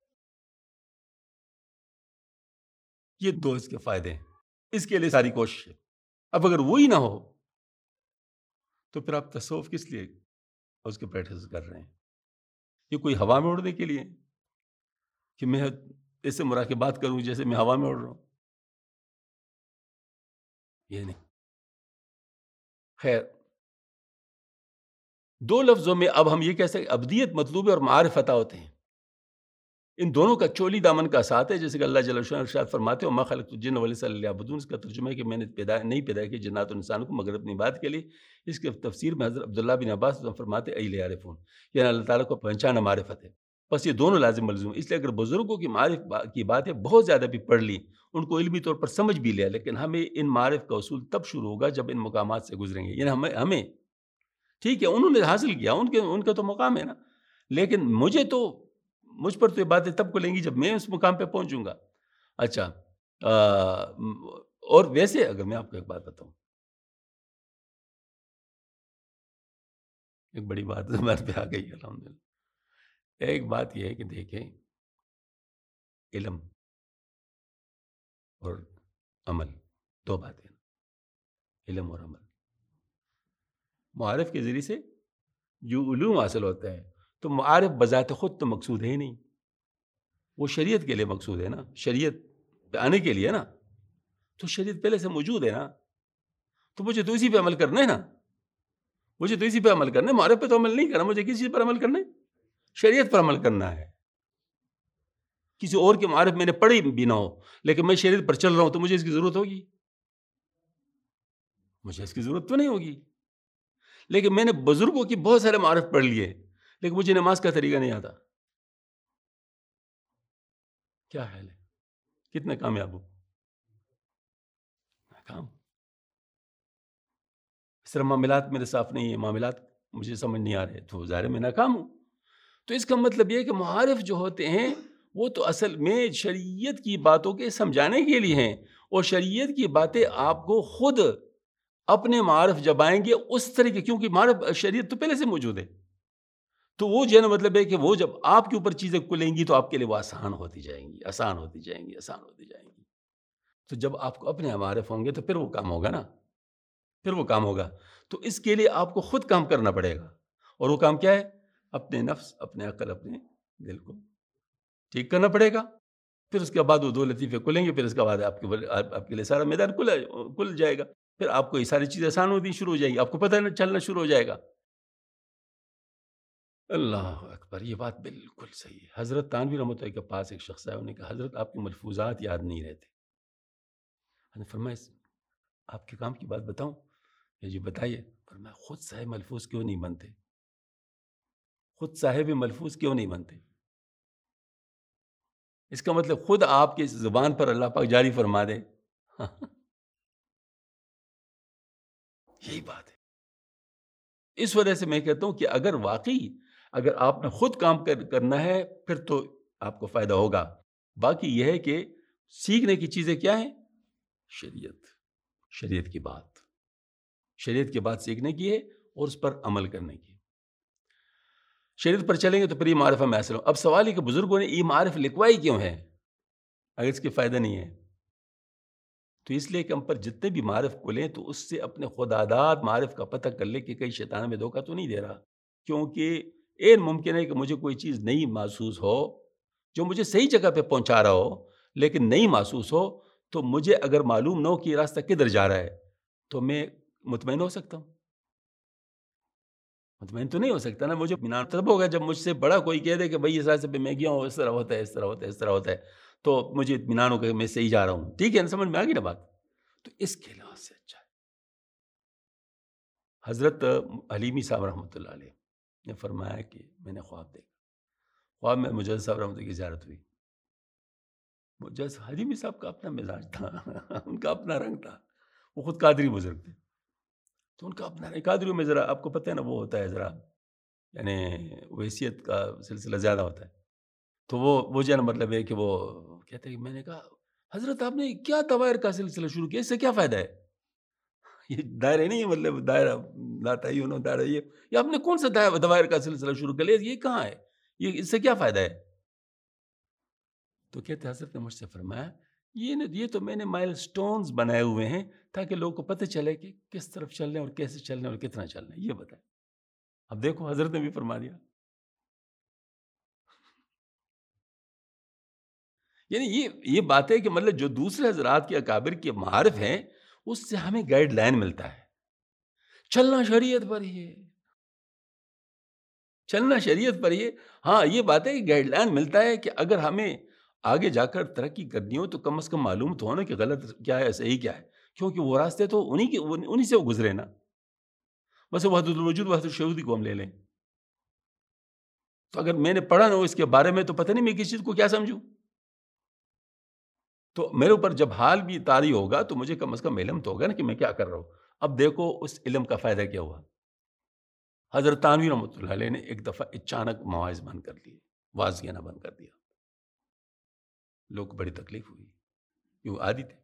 یہ دو اس کے فائدے ہیں، اس کے لیے ساری کوشش ہے. اب اگر وہی نہ ہو تو پھر آپ تصوف کس لیے اس کے پریکٹس کر رہے ہیں؟ یہ کوئی ہوا میں اڑنے کے لیے کہ میں ایسے مراقبات کروں جیسے میں ہوا میں اڑ رہا ہوں؟ یہ نہیں. خیر، دو لفظوں میں اب ہم یہ کہہ سکتے ابدیت مطلوب ہے اور معارف عطا ہوتے ہیں. ان دونوں کا چولی دامن کا ساتھ ہے، جیسے کہ اللہ جل وعلا ارشاد فرماتے ہیں وما خلقت الجن والانس الا لیعبدون. اس کا ترجمہ ہے کہ میں نے پیدا نہیں پیدا کیا جنات و انسان کو مگر اپنی بات کے لیے. اس کے تفسیر میں حضرت عبداللہ بن عباس فرماتے ہیں ایل یعرفون، یعنی اللہ تعالیٰ کو پہچانا معرفت ہے. بس یہ دونوں لازم ملزوم. اس لیے اگر بزرگوں کی معرف کی باتیں بہت زیادہ بھی پڑھ لی، ان کو علمی طور پر سمجھ بھی لیا، لیکن ہمیں ان معرف کا اصول تب شروع ہوگا جب ان مقامات سے گزریں گے. یعنی ہمیں ہمیں ٹھیک ہے انہوں نے حاصل کیا، ان کے ان کا تو مقام ہے نا، لیکن مجھے تو مجھ پر تو یہ باتیں تب کو لیں گی جب میں اس مقام پہ پہنچوں گا. اچھا آ, اور ویسے اگر میں آپ کو ایک بات بتاؤں، ایک بڑی بات ہمارے پہ آ گئی الحمدللہ. ایک بات یہ ہے کہ دیکھیں، علم اور عمل دو باتیں، علم اور عمل. معارف کے ذریعے سے جو علوم حاصل ہوتا ہے تو معارف بذات خود تو مقصود ہے ہی نہیں، وہ شریعت کے لیے مقصود ہے نا، شریعت پہ آنے کے لیے نا. تو شریعت پہلے سے موجود ہے نا، تو مجھے تو اسی پہ عمل کرنا ہے نا، مجھے تو اسی پہ عمل کرنا ہے. معارف پہ تو عمل نہیں کرنا، مجھے کسی چیز پر عمل کرنا ہے، شریعت پر عمل کرنا ہے. کسی اور کے معارف میں نے پڑھی بھی نہ ہو لیکن میں شریعت پر چل رہا ہوں تو مجھے اس کی ضرورت ہوگی؟ مجھے اس کی ضرورت تو نہیں ہوگی. لیکن میں نے بزرگوں کی بہت سارے معارف پڑھ لیے لیکن مجھے نماز کا طریقہ نہیں آتا. کیا حال ہے؟ کتنے کامیاب ہو؟ ناکام. اس طرح معاملات میرے صاف نہیں ہیں، معاملات مجھے سمجھ نہیں آ رہے، تو ظاہر ہے میں ناکام ہوں. تو اس کا مطلب یہ ہے کہ معارف جو ہوتے ہیں وہ تو اصل میں شریعت کی باتوں کے سمجھانے کے لیے ہیں، اور شریعت کی باتیں آپ کو خود اپنے معارف جب آئیں گے اس طریقے، کیونکہ معارف شریعت تو پہلے سے موجود ہے، تو وہ جو ہے نا مطلب ہے کہ وہ جب آپ کے اوپر چیزیں کھلیں گی تو آپ کے لیے وہ آسان ہوتی جائیں گی، آسان ہوتی جائیں گی، آسان ہوتی جائیں گی. تو جب آپ کو اپنے معارف ہوں گے تو پھر وہ کام ہوگا نا، پھر وہ کام ہوگا. تو اس کے لیے آپ کو خود کام کرنا پڑے گا، اور وہ کام کیا ہے؟ اپنے نفس، اپنے عقل، اپنے دل کو ٹھیک کرنا پڑے گا. پھر اس کے بعد وہ دو لطیفے کھلیں گے، پھر اس کے بعد آپ کے آپ کے لیے سارا میدان کھل کھل جائے گا. پھر آپ کو یہ ساری چیزیں آسان ہوتی شروع ہو جائیں گی، آپ کو پتہ نہیں چلنا شروع ہو جائے گا. اللہ اکبر، یہ بات بالکل صحیح ہے. حضرت تانوی رحمۃ اللہ کے پاس ایک شخص آیا، انہوں نے کہا حضرت آپ کے ملفوظات یاد نہیں رہتے. میں نے فرمایا آپ کے کام کی بات بتاؤں؟ کہ جی بتائیے. فرمایا خود صاحب ملفوظ کیوں نہیں بنتے؟ خود صاحب ملفوظ کیوں نہیں بنتے؟ اس کا مطلب خود آپ کی زبان پر اللہ پاک جاری فرما دے. یہی بات ہے. اس وجہ سے میں کہتا ہوں کہ اگر واقعی اگر آپ نے خود کام کرنا ہے پھر تو آپ کو فائدہ ہوگا. باقی یہ ہے کہ سیکھنے کی چیزیں کیا ہیں؟ شریعت، شریعت کی بات، شریعت کی بات سیکھنے کی ہے اور اس پر عمل کرنے کی. شریعت پر چلیں گے تو پھر یہ معرفہ میں حاصل ہو. اب سوال ہے کہ بزرگوں نے یہ معرف لکھوائی کیوں ہے اگر اس کے فائدہ نہیں ہے؟ تو اس لیے کہ ہم پر جتنے بھی معرف کھلیں تو اس سے اپنے خداداد معرف کا پتہ کر لے کہ کئی شیطان میں دھوکہ تو نہیں دے رہا. کیونکہ این ممکن ہے کہ مجھے کوئی چیز نئی محسوس ہو جو مجھے صحیح جگہ پہ پہنچا رہا ہو لیکن نئی محسوس ہو، تو مجھے اگر معلوم نہ ہو کہ یہ راستہ کدھر جا رہا ہے تو میں مطمئن ہو سکتا ہوں؟ مطمئن تو نہیں ہو سکتا نا. مجھے اطمینان تب ہوگا جب مجھ سے بڑا کوئی کہہ دے کہ بھائی اس راستے پہ میں گیا ہوں، اس طرح ہوتا ہے، اس طرح ہوتا ہے، اس طرح ہوتا ہے، تو مجھے اطمینان ہوگا کہ میں صحیح جا رہا ہوں. ٹھیک ہے نا، سمجھ میں آ گئی نا بات. تو اس کے لحاظ سے اچھا ہے. حضرت حلیمی صاحب رحمۃ اللہ علیہ نے فرمایا کہ میں نے خواب دیکھا. خواب میں مجدد صاحب رحمۃ اللہ کی زیارت ہوئی. مجدد حلیمی صاحب کا اپنا مزاج تھا ان کا اپنا رنگ تھا. وہ خود قادری بزرگ تھے، تو ان کا اپنا رنگ. قادریوں میں ذرا آپ کو پتہ ہے نا، وہ ہوتا ہے ذرا یعنی ویسیت کا سلسلہ زیادہ ہوتا ہے. تو وہ وہ جو ہے نا مطلب ہے کہ وہ کہتے ہیں کہ میں نے کہا حضرت آپ نے کیا طوائر کا سلسلہ شروع کیا، اس سے کیا فائدہ ہے؟ یہ دائرے نہیں ہے، مطلب دائرہ لاتا ہی انہوں دائرہ یہ یہ آپ نے کون سا دوائر کا سلسلہ شروع کر لیا، یہ کہاں ہے، یہ اس سے کیا فائدہ ہے؟ تو کہتے حضرت نے مجھ سے فرمایا یہ یہ تو میں نے مائل سٹونز بنائے ہوئے ہیں تاکہ لوگوں کو پتہ چلے کہ کس طرف چلنے اور کیسے چلنے اور کتنا چلنا ہے، یہ بتائیں. اب دیکھو حضرت نے بھی فرما دیا. یعنی یہ یہ بات ہے کہ مطلب جو دوسرے حضرات کے اکابر کے معارف ہیں اس سے ہمیں گائیڈ لائن ملتا ہے. چلنا شریعت پر ہی ہے، چلنا شریعت پر ہی ہے. ہاں یہ بات ہے کہ گائیڈ لائن ملتا ہے کہ اگر ہمیں آگے جا کر ترقی کرنی ہو تو کم از کم معلوم تو ہونا کہ غلط کیا ہے صحیح کیا ہے، کیونکہ وہ راستے تو انہی کے انہی سے وہ گزرے نا. بس وحدت الوجود وحدت الشہود کو ہم لے لیں، تو اگر میں نے پڑھا نہ ہو اس کے بارے میں تو پتہ نہیں میں کس چیز کو کیا سمجھوں. تو میرے اوپر جب حال بھی طاری ہوگا تو مجھے کم از کم علم تو ہوگا نا کہ میں کیا کر رہا ہوں. اب دیکھو اس علم کا فائدہ کیا ہوا. حضرت تھانوی رحمۃ اللہ علیہ نے ایک دفعہ اچانک مواعظ بند کر دیے، واعظ کہنا بند کر دیا. لوگ کو بڑی تکلیف ہوئی، کیوں عادی تھے.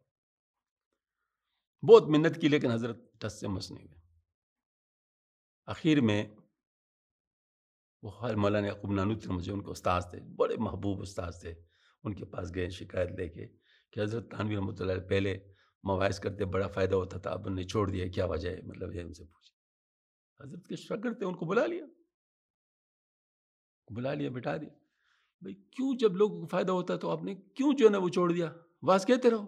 بہت منت کی لیکن حضرت ٹس سے مس نہیں ہوئے. آخر میں وہ مولانا یعقوب نانوتوی مجھے ان کے استاد تھے، بڑے محبوب استاد تھے. ان کے پاس گئے شکایت لے کے کہ حضرت تھانوی رحمۃ اللہ علیہ پہلے مواعظ کرتے بڑا فائدہ ہوتا تھا، اب انہوں نے چھوڑ دیا، کیا وجہ ہے؟ مطلب یہ ان سے پوچھے. حضرت کے شاگرد تھے، ان کو بلا لیا بلا لیا بٹھا دیا. بھئی کیوں جب لوگوں کو فائدہ ہوتا تو آپ نے کیوں جو ہے نا وہ چھوڑ دیا، واعظ کہتے رہو.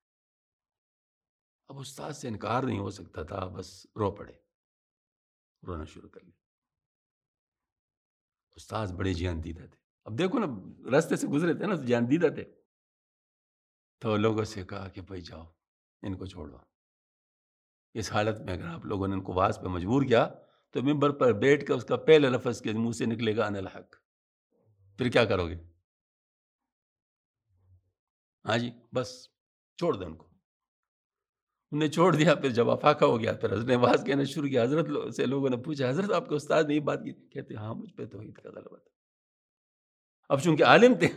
اب استاد سے انکار نہیں ہو سکتا تھا، بس رو پڑے، رونا شروع کر لیا. استاد بڑے جان دیدہ تھے. اب دیکھو نا راستے سے گزرے تھے نا تو جان دیدہ تھے. تو لوگوں سے کہا کہ بھائی جاؤ ان کو چھوڑو. اس حالت میں اگر آپ لوگوں نے ان کو واعظ پہ مجبور کیا تو ممبر پر بیٹھ کر اس کا پہلا لفظ کے منہ سے نکلے گا انا الحق. پھر کیا کرو گے؟ ہاں جی بس چھوڑ دو ان کو. انہوں نے چھوڑ دیا. پھر جب افاقہ ہو گیا پھر حضرت نے واعظ کہنا شروع کیا. حضرت سے لوگوں نے پوچھا حضرت آپ کے استاد نے یہ بات کی؟ کہتے ہاں مجھ پہ توحید کا غلبہ تھا. اب چونکہ عالم تھے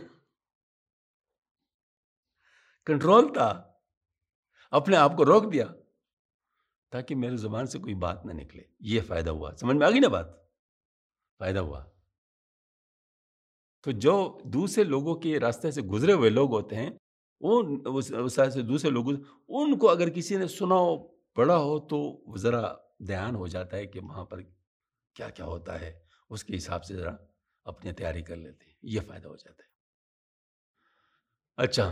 کنٹرول تھا، اپنے آپ کو روک دیا تاکہ میرے زبان سے کوئی بات نہ نکلے. یہ فائدہ ہوا. سمجھ میں آ گئی نا بات؟ فائدہ ہوا. تو جو دوسرے لوگوں کے راستے سے گزرے ہوئے لوگ ہوتے ہیں ان اس راستے سے دوسرے لوگ ان کو اگر کسی نے سنا ہو پڑھا ہو تو ذرا دھیان ہو جاتا ہے کہ وہاں پر کیا کیا ہوتا ہے، اس کے حساب سے ذرا اپنی تیاری کر لیتے ہیں. یہ فائدہ ہو جاتا ہے. اچھا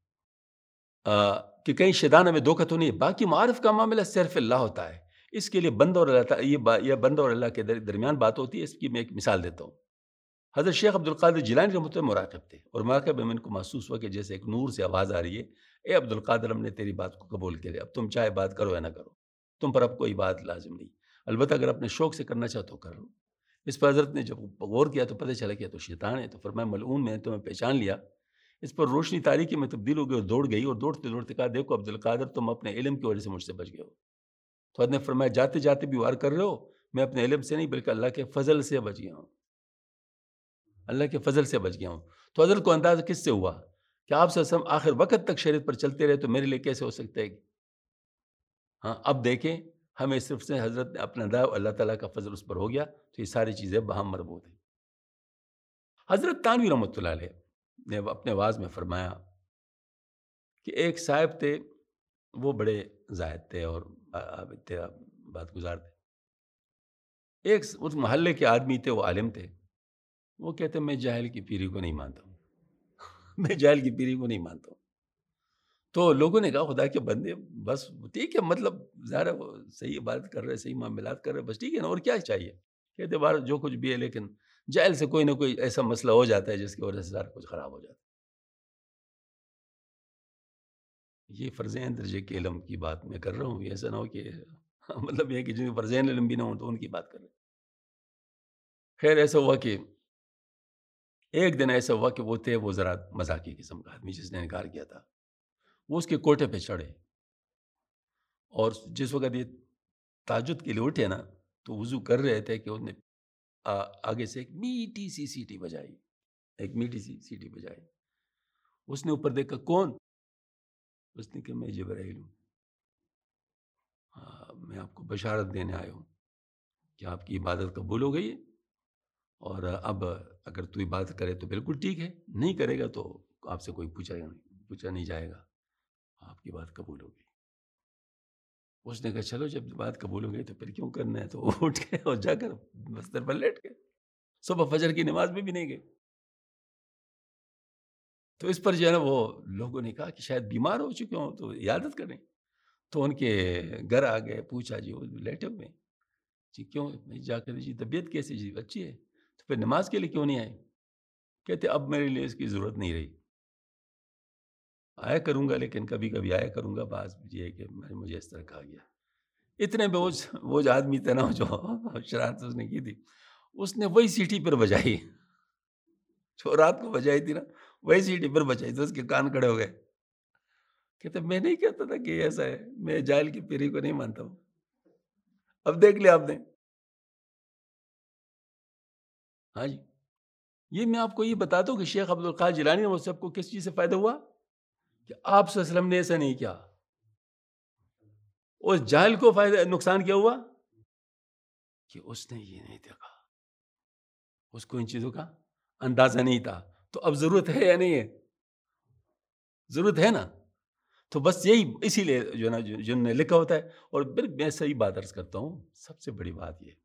کہ کہیں شیطان ہمیں دھوکہ تو نہیں. باقی معارف کا معاملہ صرف اللہ ہوتا ہے. اس کے لیے بندہ اور اللہ تعالیٰ یہ با یہ بندہ اور اللہ کے درمیان بات ہوتی ہے. اس کی میں ایک مثال دیتا ہوں. حضرت شیخ عبد القادر جیلانی رحمۃ اللہ مراقب تھے اور مراقب میں ان کو محسوس ہوا کہ جیسے ایک نور سے آواز آ رہی ہے، اے عبد القادر ہم نے تیری بات کو قبول کیا، اب تم چاہے بات کرو یا نہ کرو، تم پر اب کوئی بات لازم نہیں، البتہ اگر اپنے شوق سے کرنا چاہو تو کر لو. اس پر حضرت نے جب غور کیا تو پتہ چلا کہ تو شیطان ہے. تو فرمایا ملعون میں نے تمہیں پہچان لیا. اس پر روشنی تاریکی میں تبدیل ہو گئی اور دوڑ گئی اور دوڑتے دوڑتے کہا دیکھو عبد القادر تم اپنے علم کی وجہ سے مجھ سے بچ گئے ہو. تو حضرت نے فرمایا جاتے جاتے بھی وار کر رہے ہو، میں اپنے علم سے نہیں بلکہ اللہ کے فضل سے بچ گیا ہوں، اللہ کے فضل سے بچ گیا ہوں. تو حضرت کو اندازہ کس سے ہوا کہ آپ سے ہم آخر وقت تک شریعت پر چلتے رہے تو میرے لیے کیسے ہو سکتا ہے؟ ہاں اب دیکھیں ہمیں صرف سے حضرت نے اپنا دا اللہ تعالیٰ کا فضل اس پر ہو گیا تو یہ ساری چیزیں باہم مربوط ہیں. حضرت تھانوی رحمۃ اللہ علیہ نے اپنے واعظ میں فرمایا کہ ایک صاحب تھے، وہ بڑے زاہد تھے اور عابد تھے، بات گزار تھے. ایک اس محلے کے آدمی تھے، وہ عالم تھے. وہ کہتے میں جاہل کی پیری کو نہیں مانتا ہوں میں جاہل کی پیری کو نہیں مانتا ہوں. تو لوگوں نے کہا خدا کے بندے بس ٹھیک ہے، مطلب ظاہر ہے وہ صحیح عبادت کر رہے، صحیح معاملات کر رہے، بس ٹھیک ہے نا، اور کیا چاہیے؟ کہتے بار جو کچھ بھی ہے، لیکن جہل سے کوئی نہ کوئی ایسا مسئلہ ہو جاتا ہے جس کی وجہ سے سارا کچھ خراب ہو جاتا ہے۔ یہ فرض عین درجے کے علم کی بات میں کر رہا ہوں، یہ ایسا نہ ہو کہ مطلب یہ ہے کہ جن فرض عین علم بھی نہ ہوں تو ان کی بات کر رہے ہیں۔ خیر ایسا ہوا کہ ایک دن ایسا ہوا کہ وہ تھے وہ ذرا مزاقی قسم کا آدمی جس نے انکار کیا تھا، وہ اس کے کوٹھے پہ چڑھے، اور جس وقت یہ تہجد کے لیے اٹھے نا تو وضو کر رہے تھے کہ انہوں نے آ- آگے سے ایک میٹھی سی سیٹی بجائی، ایک میٹھی سی سیٹی بجائی۔ اس نے اوپر دیکھا، کون؟ اس نے کہا میں جبرائیل ہوں، ہاں، میں آپ کو بشارت دینے آیا ہوں کہ آپ کی عبادت قبول ہو گئی ہے، اور اب اگر تو عبادت کرے تو بالکل ٹھیک ہے، نہیں کرے گا تو آپ سے کوئی پوچھے گا نہیں، پوچھا نہیں جائے گا، آپ کی بات قبول ہو گئی۔ اس نے کہا چلو جب بات قبول ہو گئی تو پھر کیوں کرنا ہے، تو وہ اٹھ گئے اور جا کر بستر پر لیٹ گئے، صبح فجر کی نماز میں بھی نہیں گئے۔ تو اس پر جو ہے نا وہ لوگوں نے کہا کہ شاید بیمار ہو چکے ہوں تو عیادت کریں، تو ان کے گھر آ گئے، پوچھا جی وہ لیٹے ہوئے ہیں۔ جی کیوں؟ میں جا کر جی طبیعت کیسی؟ جی اچھی ہے۔ تو پھر نماز کے لیے کیوں نہیں آئے؟ کہتے اب میرے لیے اس کی ضرورت نہیں رہی، آیا کروں گا لیکن کبھی کبھی آیا کروں گا، بعض یہ ہے کہ میں مجھے اس طرح کہا گیا۔ اتنے میں وہ وہ جو آدمی تھا نا جو شرارت اس نے کی تھی، اس نے وہی سیٹی پر بجائی جو رات کو بجائی تھی نا، وہی سیٹی پر بجائی تو اس کے کان کھڑے ہو گئے۔ کہتے میں نہیں کہتا تھا کہ ایسا ہے، میں جاہل کی پیری کو نہیں مانتا ہوں۔ اب دیکھ لیا آپ نے۔ ہاں جی، یہ میں آپ کو یہ بتاتا ہوں کہ شیخ عبد القادر جیلانی نے وہ سب کو کس چیز سے فائدہ ہوا کہ آپ صلی اللہ علیہ وسلم نے ایسا نہیں کیا۔ اس جاہل کو فائدہ نقصان کیا ہوا کہ اس نے یہ نہیں دیکھا، اس کو ان چیزوں کا اندازہ نہیں تھا۔ تو اب ضرورت ہے یا نہیں ہے؟ ضرورت ہے نا۔ تو بس یہی اسی لیے جو ہے نا جن نے لکھا ہوتا ہے، اور پھر میں صحیح بات عرض کرتا ہوں، سب سے بڑی بات یہ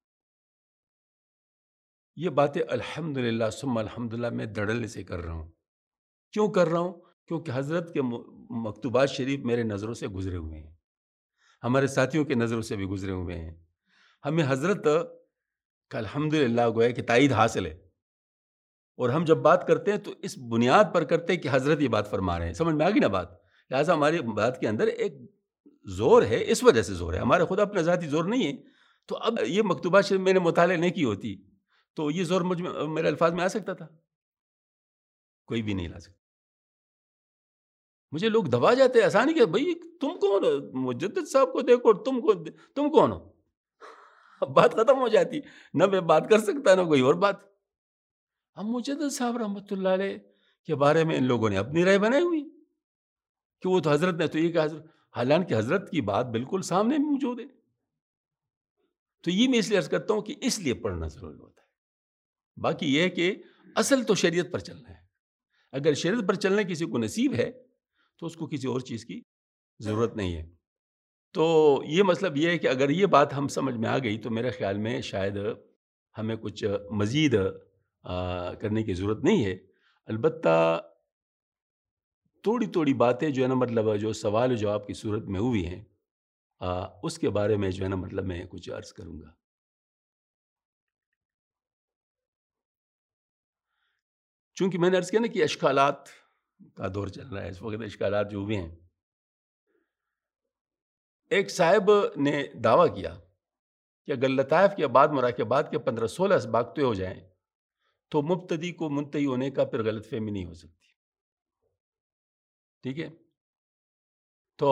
یہ باتیں الحمدللہ ثم الحمدللہ میں دھڑلے سے کر رہا ہوں۔ کیوں کر رہا ہوں؟ کیونکہ حضرت کے مکتوبات شریف میرے نظروں سے گزرے ہوئے ہیں، ہمارے ساتھیوں کے نظروں سے بھی گزرے ہوئے ہیں۔ ہمیں حضرت کا الحمدللہ گویا کہ تائید حاصل ہے، اور ہم جب بات کرتے ہیں تو اس بنیاد پر کرتے ہیں کہ حضرت یہ بات فرما رہے ہیں۔ سمجھ میں آ گئی نا بات؟ لہٰذا ہماری بات کے اندر ایک زور ہے، اس وجہ سے زور ہے، ہمارے خود اپنا ذاتی زور نہیں ہے۔ تو اب یہ مکتوبات شریف میں نے مطالعہ نہیں کی ہوتی تو یہ زور مجھ میں میرے الفاظ میں آ سکتا تھا؟ کوئی بھی نہیں لا سکتا۔ مجھے لوگ دبا جاتے ہیں آسانی کے، بھائی تم کون ہو؟ مجدد صاحب کو دیکھو، تم کو تم کون ہو؟ اب بات ختم ہو جاتی، نہ میں بات کر سکتا نہ کوئی اور بات۔ اب مجدد صاحب رحمۃ اللہ علیہ کے بارے میں ان لوگوں نے اپنی رائے بنائی ہوئی کہ وہ تو حضرت نے تو یہ کہا، حضرت حالانکہ حضرت کی بات بالکل سامنے موجود ہے۔ تو یہ میں اس لیے عرض کرتا ہوں کہ اس لیے پڑھنا ضروری ہوتا ہے۔ باقی یہ ہے کہ اصل تو شریعت پر چلنا ہے، اگر شریعت پر چلنا کسی کو نصیب ہے تو اس کو کسی اور چیز کی ضرورت نہیں ہے۔ تو یہ مطلب یہ ہے کہ اگر یہ بات ہم سمجھ میں آ گئی تو میرے خیال میں شاید ہمیں کچھ مزید آ, کرنے کی ضرورت نہیں ہے۔ البتہ تھوڑی تھوڑی باتیں جو ہے نا مطلب جو سوال و جواب کی صورت میں ہوئی ہیں آ, اس کے بارے میں جو ہے نا مطلب میں کچھ عرض کروں گا۔ چونکہ میں نے عرض کیا نا کہ اشکالات کا دور چل رہا ہے اس وقت، اشکالات جو ہوئے ہیں، ایک صاحب نے دعویٰ کیا کہ اگر لطائف کے بعد مراقبات کے پندرہ سولہ اسباق طے ہو جائیں تو مبتدی کو منتہی ہونے کا پھر غلط فہمی نہیں ہو سکتی۔ ٹھیک ہے؟ تو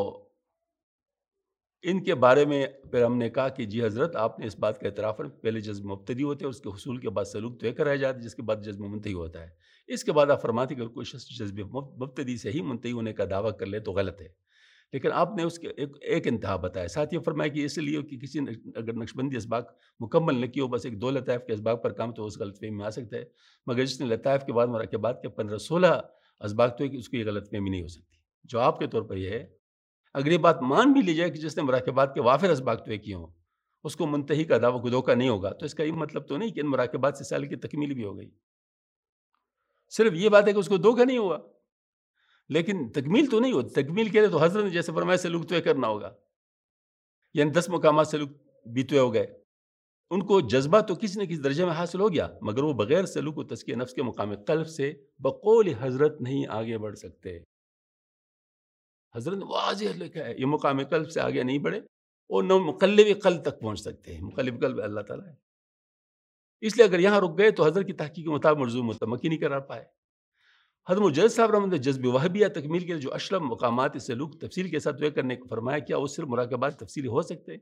ان کے بارے میں پھر ہم نے کہا کہ جی حضرت آپ نے اس بات کا اعتراف ہے، پہلے جذب مبتدی ہوتے ہیں، اس کے حصول کے بعد سلوک طے کرایا جاتا ہے، جس کے بعد جذب منتہی ہوتا ہے۔ اس کے بعد آپ فرماتے ہیں کہ اگر کوئی شخص جذب مبتدی سے ہی منتہی ہونے کا دعویٰ کر لے تو غلط ہے، لیکن آپ نے اس کے ایک, ایک انتہا بتایا۔ ساتھ یہ فرمایا کہ اس لیے کہ کسی نے اگر نقشبندی اسباق مکمل نہ کی ہو، بس ایک دو لطائف کے اسباق پر کام، تو اس غلط فہمی میں آ سکتا ہے، مگر جس نے لطائف کے بعد مراقبات کے پندرہ سولہ اسباق تو اس کو یہ غلط فہمی نہیں ہو سکتی۔ جواب کے طور پر یہ ہے، اگر یہ بات مان بھی لی جائے کہ جس نے مراقبات کے وافر اسباق طے کیے ہوں اس کو منتہی کا دعویٰ کو دھوکہ نہیں ہوگا، تو اس کا یہ مطلب تو نہیں کہ ان مراقبات سے سال کی تکمیل بھی ہو گئی، صرف یہ بات ہے کہ اس کو دھوکہ نہیں ہوا۔ لیکن تکمیل تو نہیں ہوتی. تکمیل کے لیے تو حضرت نے جیسے فرمایا سلوک طے کرنا ہوگا، یعنی دس مقامات سلوک بھی طے ہو گئے. ان کو جذبہ تو کسی نہ کسی درجے میں حاصل ہو گیا، مگر وہ بغیر سلوک و تزکیہ نفس کے مقام قلب سے بقول حضرت نہیں آگے بڑھ سکتے. حضرت نے واضح لکھا ہے یہ مقام قلب سے آگے نہیں بڑھے اور نہ مقلب قلب تک پہنچ سکتے ہیں. مقلب قلب اللہ تعالیٰ ہے. اس لیے اگر یہاں رک گئے تو حضرت کی تحقیق کے مطابق مرزوم متمکی نہیں کرا پائے. حضرت مجدد صاحب رحمۃ اللہ جذب وہابیہ تکمیل کے جو اشرف مقامات سلوک تفصیل کے ساتھ طے کرنے کو فرمایا، کیا وہ صرف مراقبات تفصیلی ہو سکتے؟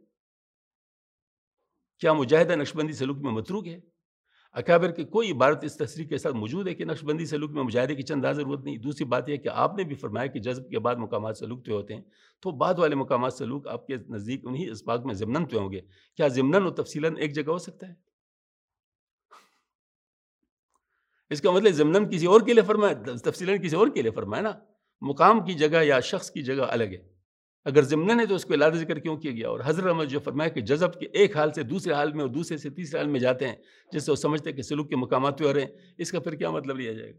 کیا مجاہدہ نقشبندی سلوک میں متروک ہے؟ اکابر کی کوئی عبارت اس تصریح کے ساتھ موجود ہے کہ نقشبندی سلوک میں مجاہدے کی چند ضرورت نہیں. دوسری بات یہ کہ آپ نے بھی فرمایا کہ جذب کے بعد مقامات سلوک طے ہوتے ہیں، تو بعد والے مقامات سلوک آپ کے نزدیک انہی اسباق میں ضمناً طے ہوں گے. کیا ضمناً و تفصیلاً ایک جگہ ہو سکتا ہے؟ اس کا مطلب ضمناً کسی اور کے لیے فرمایا، تفصیلاً کسی اور کے لیے فرمایا نا. مقام کی جگہ یا شخص کی جگہ الگ ہے. اگر ضمناً ہے تو اس کو اعادہ ذکر کیوں کیا گیا؟ اور حضرت رحمۃ جو فرمایا کہ جذب کے ایک حال سے دوسرے حال میں اور دوسرے سے تیسرے حال میں جاتے ہیں، جس سے وہ سمجھتے ہیں کہ سلوک کے مقامات طے ہو رہے ہیں، اس کا پھر کیا مطلب لیا جائے گا؟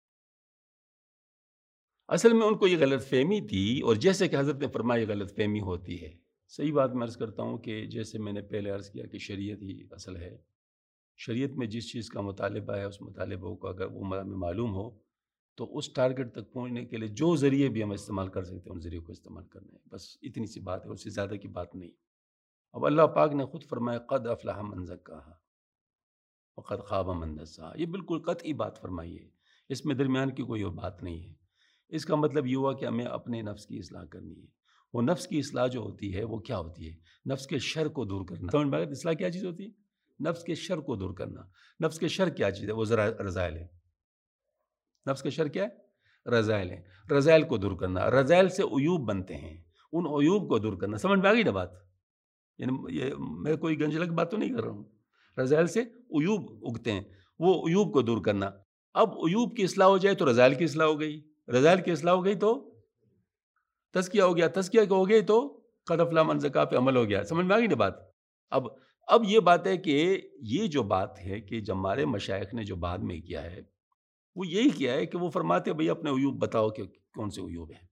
اصل میں ان کو یہ غلط فہمی تھی، اور جیسے کہ حضرت نے فرمایا یہ غلط فہمی ہوتی ہے. صحیح بات میں عرض کرتا ہوں کہ جیسے میں نے پہلے عرض کیا کہ شریعت ہی اصل ہے. شریعت میں جس چیز کا مطالبہ ہے اس مطالبہ کو اگر وہ ہمیں معلوم ہو تو اس ٹارگٹ تک پہنچنے کے لیے جو ذریعے بھی ہم استعمال کر سکتے ہیں ان ذریعوں کو استعمال کرنا ہے. بس اتنی سی بات ہے، اس سے زیادہ کی بات نہیں. اب اللہ پاک نے خود فرمایا قد افلح من زکاہا وقد خاب من دساہا. یہ بالکل قطعی بات فرمائی ہے، اس میں درمیان کی کوئی بات نہیں ہے. اس کا مطلب یہ ہوا کہ ہمیں اپنے نفس کی اصلاح کرنی ہے. وہ نفس کی اصلاح جو ہوتی ہے وہ کیا ہوتی ہے؟ نفس کے شر کو دور کرنا. سمجھ میں آیا اصلاح کیا چیز ہوتی ہے؟ نفس کے شر کو دور کرنا. نفس کے شر کیا چیز ہے؟ وہ ذرا رذائل ہے. نفس کے شر کیا ہے؟ رذائل ہے. رذائل کو دور کرنا. رذائل سے عیوب بنتے ہیں، ان عیوب کو دور کرنا. سمجھ میں آ گئی نا بات؟ یعنی یہ میں کوئی گنجلک بات تو نہیں کر رہا ہوں. رذائل سے عیوب اگتے ہیں، وہ عیوب کو دور کرنا. اب عیوب کی اصلاح ہو جائے تو رذائل کی اصلاح ہو گئی. رذائل کی اصلاح ہو گئی تو تزکیہ ہو گیا. تزکیہ ہو گئی تو قد افلح من زکاہا پہ عمل ہو گیا. سمجھ میں آ گئی نا بات؟ اب اب یہ بات ہے کہ یہ جو بات ہے کہ جب ہمارے مشائخ نے جو بعد میں کیا ہے وہ یہی کیا ہے کہ وہ فرماتے بھئی اپنے عیوب بتاؤ کہ کون سے عیوب ہیں.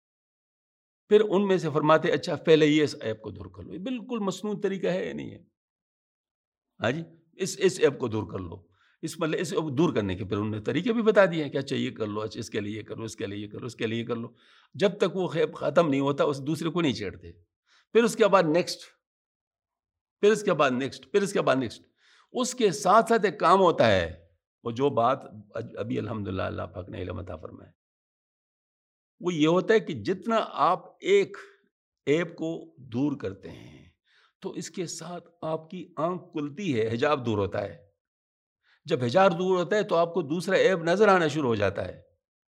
پھر ان میں سے فرماتے اچھا پہلے یہ اس ایپ کو دور کر لو. یہ بالکل مصنوع طریقہ ہے یا نہیں ہے؟ ہاں جی، اس اس ایپ کو دور کر لو. اس مطلب اس دور کرنے کے پھر انہوں نے طریقے بھی بتا دیے ہیں کہ اچھا یہ کر لو، اچھا اس کے لیے یہ کرو، اس کے لیے یہ کرو، اس کے لیے یہ کر لو. جب تک وہ خیب ختم نہیں ہوتا اس دوسرے کو نہیں چھیڑتے. پھر اس کے بعد نیکسٹ، پھر اس کے بعد نیکسٹ، پھر اس کے بعد نیکسٹ. اس کے ساتھ ساتھ ایک کام ہوتا ہے، وہ جو بات ابھی الحمدللہ اللہ پاک نے علم عطا فرمایا، وہ یہ ہوتا ہے کہ جتنا آپ ایک ایپ کو دور کرتے ہیں تو اس کے ساتھ آپ کی آنکھ کھلتی ہے، حجاب دور ہوتا ہے. جب حجاب دور ہوتا ہے تو آپ کو دوسرا ایپ نظر آنا شروع ہو جاتا ہے.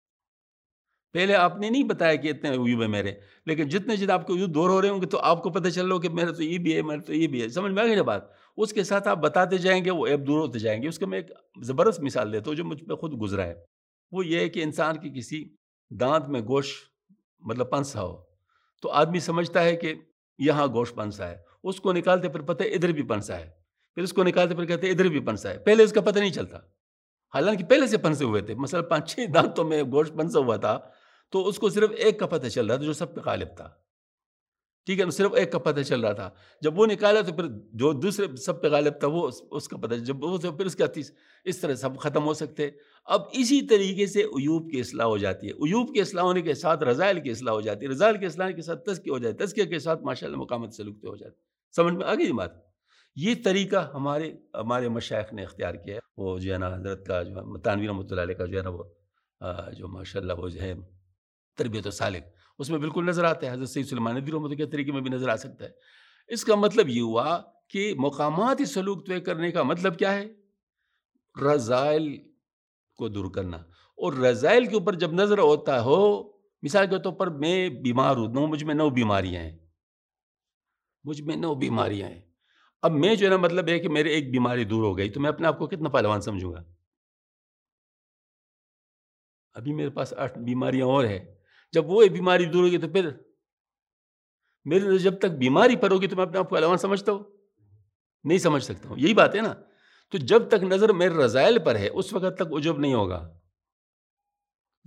پہلے آپ نے نہیں بتایا کہ اتنے عیوب ہے میرے، لیکن جتنے جتنے آپ کو عیوب دور ہو رہے ہوں گے تو آپ کو پتہ چل رہا ہو کہ میرا تو یہ بھی ہے، میرا تو یہ بھی ہے. سمجھ میں آ گئی نا بات؟ اس کے ساتھ آپ بتاتے جائیں گے، وہ ایپ دور ہوتے جائیں گے. اس کا میں ایک زبردست مثال دیتا ہوں جو مجھ پہ خود گزرا ہے. وہ یہ ہے کہ انسان کی کسی دانت میں گوشت مطلب پنسا ہو تو آدمی سمجھتا ہے کہ یہاں گوشت پنسا ہے. اس کو نکالتے پھر پتہ ہے ادھر بھی پنسا ہے. پھر اس کو نکالتے پھر کہتے ہیں ادھر بھی پنسا ہے. پہلے اس کا پتہ نہیں چلتا، حالانکہ پہلے سے پنسے ہوئے تھے. مثلا پانچ چھ دانتوں میں گوشت پنسا ہوا تھا تو اس کو صرف ایک کا پتہ چل رہا تھا جو سب پہ غالب تھا. ٹھیک ہے، صرف ایک کا پتہ چل رہا تھا. جب وہ نکالا تو پھر جو دوسرے سب پہ غالب تھا وہ اس کا پتہ، جب وہ پھر اس کا تیس، اس طرح سب ختم ہو سکتے. اب اسی طریقے سے عیوب کی اصلاح ہو جاتی ہے. عیوب کی اصلاح ہونے کے ساتھ رذائل کی اصلاح ہو جاتی ہے. رذائل کی اصلاح کے ساتھ تزکیہ ہو جاتی ہے. تزکیہ کے ساتھ ماشاءاللہ مقامات سلوک ہو جاتی ہے. سمجھ میں آ گئی بات؟ یہ طریقہ ہمارے ہمارے مشائخ نے اختیار کیا ہے. وہ جو ہے نا حضرت کا جو تانوی رحمۃ اللہ علیہ کا جو ہے نا وہ جو ماشاءاللہ وہ جو ہے تربیت و سالک، اس میں بالکل نظر آتا ہے. حضرت سید سلیمان ندوی رحمۃ اللہ کے طریقے میں بھی نظر آ سکتا ہے. اس کا مطلب یہ ہوا کہ مقامات سلوک طے کرنے کا مطلب کیا ہے؟ رذائل کو دور کرنا. اور رذائل کے اوپر جب نظر ہوتا ہو، مثال کے طور پر میں بیمار ہوں، نو مجھ میں نو بیماریاں ہیں، مجھ میں نو بیماریاں ہیں. اب میں جو ہے نا مطلب ہے کہ میرے ایک بیماری دور ہو گئی تو میں اپنے آپ کو کتنا پہلوان سمجھوں گا؟ ابھی میرے پاس آٹھ بیماریاں اور ہیں. جب وہ ایک بیماری دور ہوگی تو پھر میرے جب تک بیماری پر ہوگی تو میں اپنے آپ کو پہلوان سمجھتا ہوں؟ نہیں سمجھ سکتا ہوں. یہی بات ہے نا. تو جب تک نظر میرے رذائل پر ہے اس وقت تک عجب نہیں ہوگا.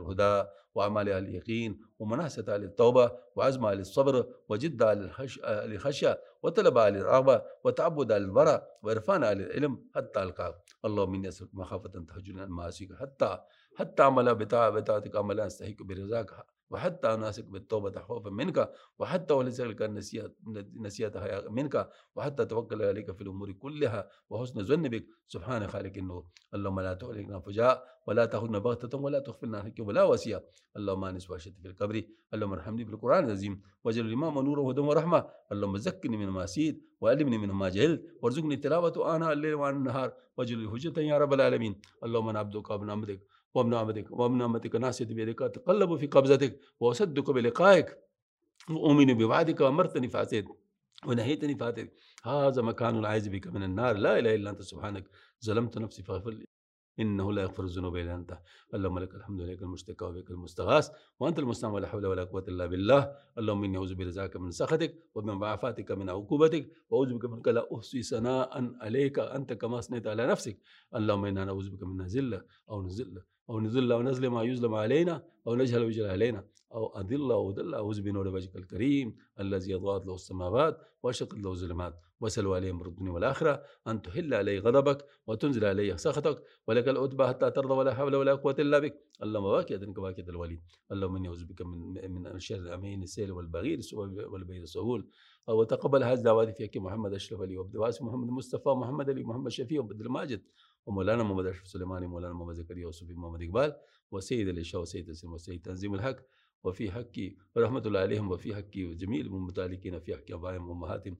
الهدى، وأعمال أهل اليقين، ومناهسة أهل التوبة، وعزم أهل الصبر، وجد أهل الخش- أهل الخشية، وطلب أهل الرغبة، وتعبد أهل الورع، وإرفان أهل العلم حتى ألقاك. اللهم إني أسألك مخافة أن تهجرني عن معاصيك، حتى حتى أعمل بطاعة بطاعتك عملا أستحق برزاك، وحتى أناسك بالتوبة خوفا منك، وحتى ولسلك النسيئة نسيئة حياء منك، وحتى توكل عليك في الأمور كلها وحسن الظن بك. سبحان خالق النور. اللهم لا تهلكنا فجاء، ولا تأخذنا بغتة، ولا تغفلنا حكم ولا وسيا. اللهم انس واشد في القبر. اللهم ارحمني بالقرآن العظيم، واجعل الإمام نورا وهدى ورحمة. اللهم ذكرني من ما نسيت، وعلمني منه ما جهلت، وارزقني تلاوة آناء الليل وآناء النهار، واجعل حجة يا رب العالمين. اللهم انا عبدك وابن عبدك وابن عبدك وابن امتك ناصية بيدك، تقلب في قبضتك، واصدق بلقائك، وأؤمن بوعدك، وأمرتني فأتيت ونهيتني فأتيت. هذا مكان العائذ بك من النار. لا إله إلا أنت سبحانك ظلمت نفسي فاغفر لي، إنه لا يغفر الذنوب إلا أنت. اللهم لك الحمد ولك المشتكى وبك المستغاث، وأنت المستعان، ولا حول ولا قوة إلا بالله. اللهم إني أعوذ برضاك من سخطك، ومن معافاتك من عقوبتك، وأعوذ بك منك لا أحصي ثناء عليك أنت كما أثنيت على نفسك. اللهم إنا نعوذ بك من نزلة أو نزل أو نذل أو نظلم أو يظلم علينا، أو نجهل ويجهل علينا، أو أضل أو أضل. أعوذ بنور وجهك الكريم الذي أضاءت له السماوات وأشرقت له الظلمات، وأسأل عليه أمر الدنيا والآخرة أن تحل علي غضبك وتنزل علي سخطك، ولك العتبى حتى ترضى، ولا حول ولا قوة إلا بك. اللهم باكية كباكية الوليد. اللهم إني أعوذ بك من من شر الأمين السيل والبغير والبغير السهول. وتقبل هذه الدعوات في حق محمد أشرف علي وعبد الواسع محمد مصطفى محمد علي محمد شفيع وعبد الماجد، ومولانا محمد أشرف سليماني، مولانا محمد زكريا وصوفي محمد إقبال، وسيد الإشاء وسيد السلم وسيد تنظيم الحق، وفي حق رحمة الله عليهم، وفي حق جميع المتعلقين في حق أبائهم وأمهاتهم،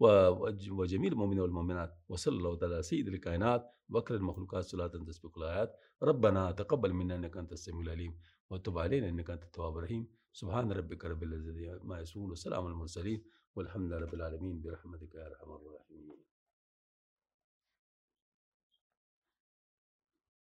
وجميع المؤمنين والمؤمنات. وصلى الله تعالى على سيد الكائنات وأكرم المخلوقات صلاة تسبق الآيات. ربنا تقبل منا إنك أنت السميع العليم، وتب علينا إنك أنت التواب الرحيم. سبحان ربك رب العزة عما يصفون، والسلام على المرسلين، والحمد لله رب العالمين، برحمتك يا أرحم الراحمين.